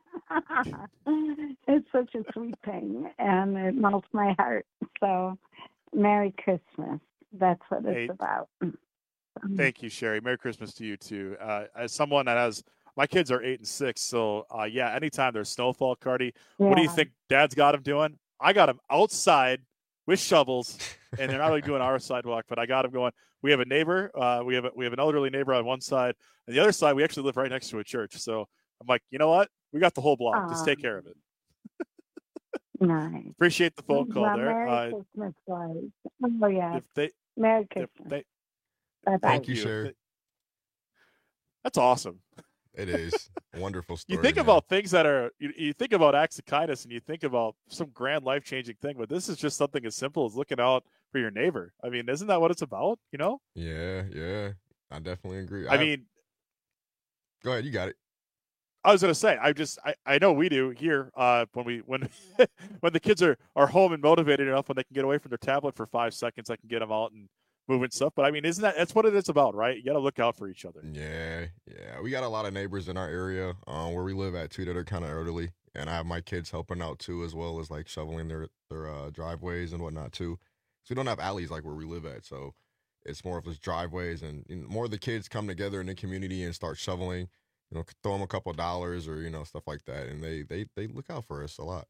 It's such a sweet thing, and it melts my heart. So, Merry Christmas. That's what it's about. Thank you, Sherry. Merry Christmas to you, too. As someone that has – my kids are 8 and 6, so, anytime there's snowfall, Cardi, what do you think Dad's got them doing? I got them outside with shovels, and they're not only doing our sidewalk, but I got them going. We have a neighbor. We have an elderly neighbor on one side, and the other side we actually live right next to a church. So I'm like, you know what? We got the whole block. Just take care of it. Nice. Appreciate the phone call there. Merry Christmas, guys. Oh yeah. Merry Christmas. Thank you, Sherry. That's awesome. It is a wonderful story. You think about things that are you think about acts of kindness, and you think about some grand life changing thing, but this is just something as simple as looking out for your neighbor. I mean, isn't that what it's about? Yeah. I definitely agree. I mean, go ahead. You got it. I was gonna say, I know we do here when when the kids are home and motivated enough, when they can get away from their tablet for 5 seconds, I can get them out and moving stuff. But I mean, that's what it is about, right? You got to look out for each other. Yeah. We got a lot of neighbors in our area where we live at too that are kind of elderly, and I have my kids helping out too, as well as like shoveling their driveways and whatnot too. So we don't have alleys like where we live at, so it's more of just driveways, and more of the kids come together in the community and start shoveling. Throw them a couple of dollars or stuff like that, and they look out for us a lot.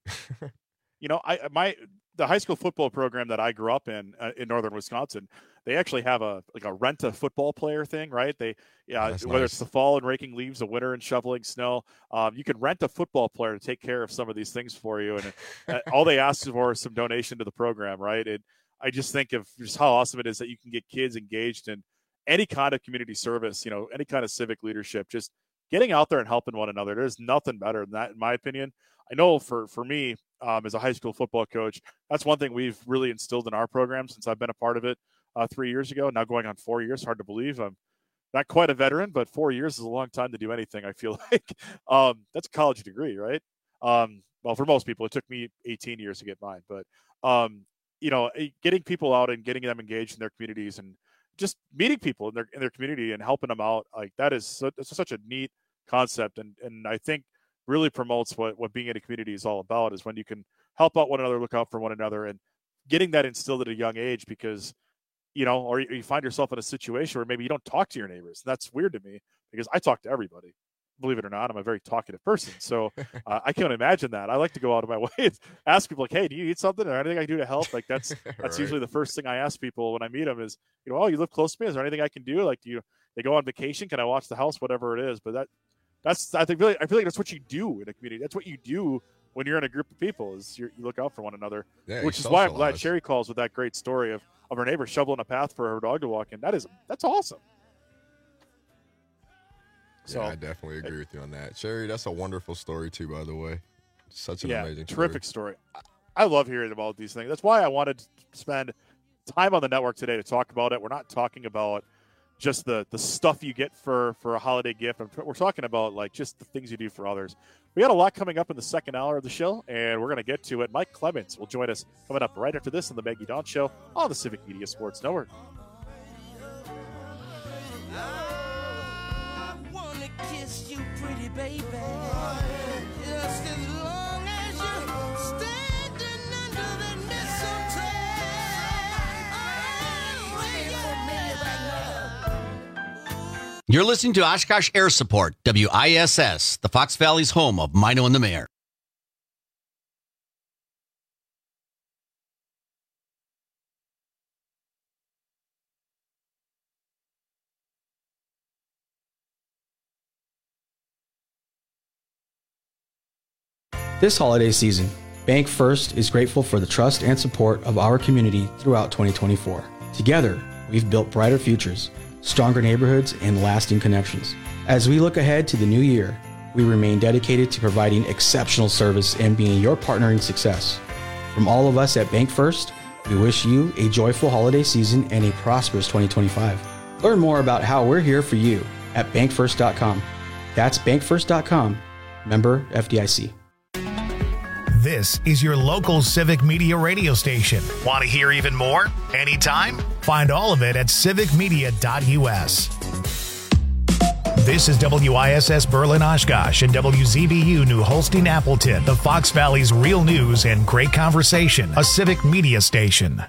The high school football program that I grew up in northern Wisconsin, they actually have a rent a football player thing, right? Whether nice. It's the fall and raking leaves, the winter and shoveling snow, you can rent a football player to take care of some of these things for you, and all they ask for is some donation to the program, right? I just think of just how awesome it is that you can get kids engaged in any kind of community service, any kind of civic leadership, just getting out there and helping one another. There's nothing better than that, in my opinion. I know for me, as a high school football coach, that's one thing we've really instilled in our program since I've been a part of it 3 years ago, now going on 4 years. Hard to believe. I'm not quite a veteran, but 4 years is a long time to do anything, I feel like. That's a college degree, right? Well, for most people, it took me 18 years to get mine. But, getting people out and getting them engaged in their communities and just meeting people in their community and helping them out, like that is such a neat concept. And I think really promotes what being in a community is all about, is when you can help out one another, look out for one another, and getting that instilled at a young age, because, or you find yourself in a situation where maybe you don't talk to your neighbors. That's weird to me because I talk to everybody. Believe it or not, I'm a very talkative person. So I can't imagine that. I like to go out of my way and ask people, like, hey, do you need something or anything I can do to help? Like that's Right. usually the first thing I ask people when I meet them is, oh, you live close to me. Is there anything I can do? Like, they go on vacation? Can I watch the house? Whatever it is. But I feel like that's what you do in a community. That's what you do when you're in a group of people, is you look out for one another, which is why I'm glad Sherry calls with that great story of her neighbor shoveling a path for her dog to walk in. That's awesome. So, I definitely agree with you on that. Sherry, that's a wonderful story too, by the way. Such an amazing terrific story. I love hearing about these things. That's why I wanted to spend time on the network today to talk about it. We're not talking about just the stuff you get for a holiday gift. We're talking about like just the things you do for others. We got a lot coming up in the second hour of the show, and we're going to get to it. Mike Clements will join us coming up right after this on the Maggie Dawn Show on the Civic Media Sports Network. Kiss you, pretty baby. Just as long as you're standing under that mistletoe. You're listening to Oshkosh Air Support, WISS, the Fox Valley's home of Mino and the Mayor. This holiday season, Bank First is grateful for the trust and support of our community throughout 2024. Together, we've built brighter futures, stronger neighborhoods, and lasting connections. As we look ahead to the new year, we remain dedicated to providing exceptional service and being your partner in success. From all of us at Bank First, we wish you a joyful holiday season and a prosperous 2025. Learn more about how we're here for you at bankfirst.com. That's bankfirst.com, member FDIC. This is your local Civic Media radio station. Want to hear even more? Anytime? Find all of it at civicmedia.us. This is WISS Berlin Oshkosh and WZBU New Holstein Appleton, the Fox Valley's real news and great conversation, a Civic Media station.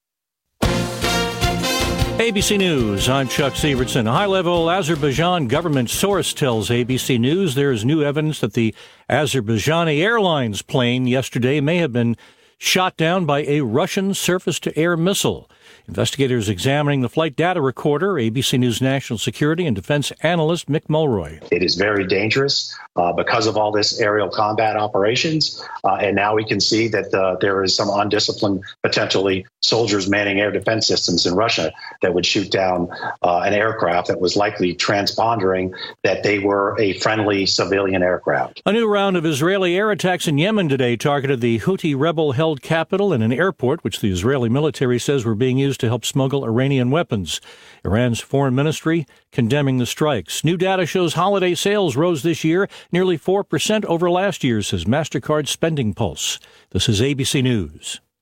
ABC News, I'm Chuck Severson. A high-level Azerbaijan government source tells ABC News there is new evidence that the Azerbaijani Airlines plane yesterday may have been shot down by a Russian surface-to-air missile. Investigators examining the flight data recorder, ABC News national security and defense analyst Mick Mulroy. It is very dangerous because of all this aerial combat operations. And now we can see that there is some undisciplined, potentially soldiers manning air defense systems in Russia that would shoot down an aircraft that was likely transpondering that they were a friendly civilian aircraft. A new round of Israeli air attacks in Yemen today targeted the Houthi rebel-held capital and an airport, which the Israeli military says were being used to help smuggle Iranian weapons. Iran's foreign ministry condemning the strikes. New data shows holiday sales rose this year nearly 4% over last year, says MasterCard Spending Pulse. This is ABC News.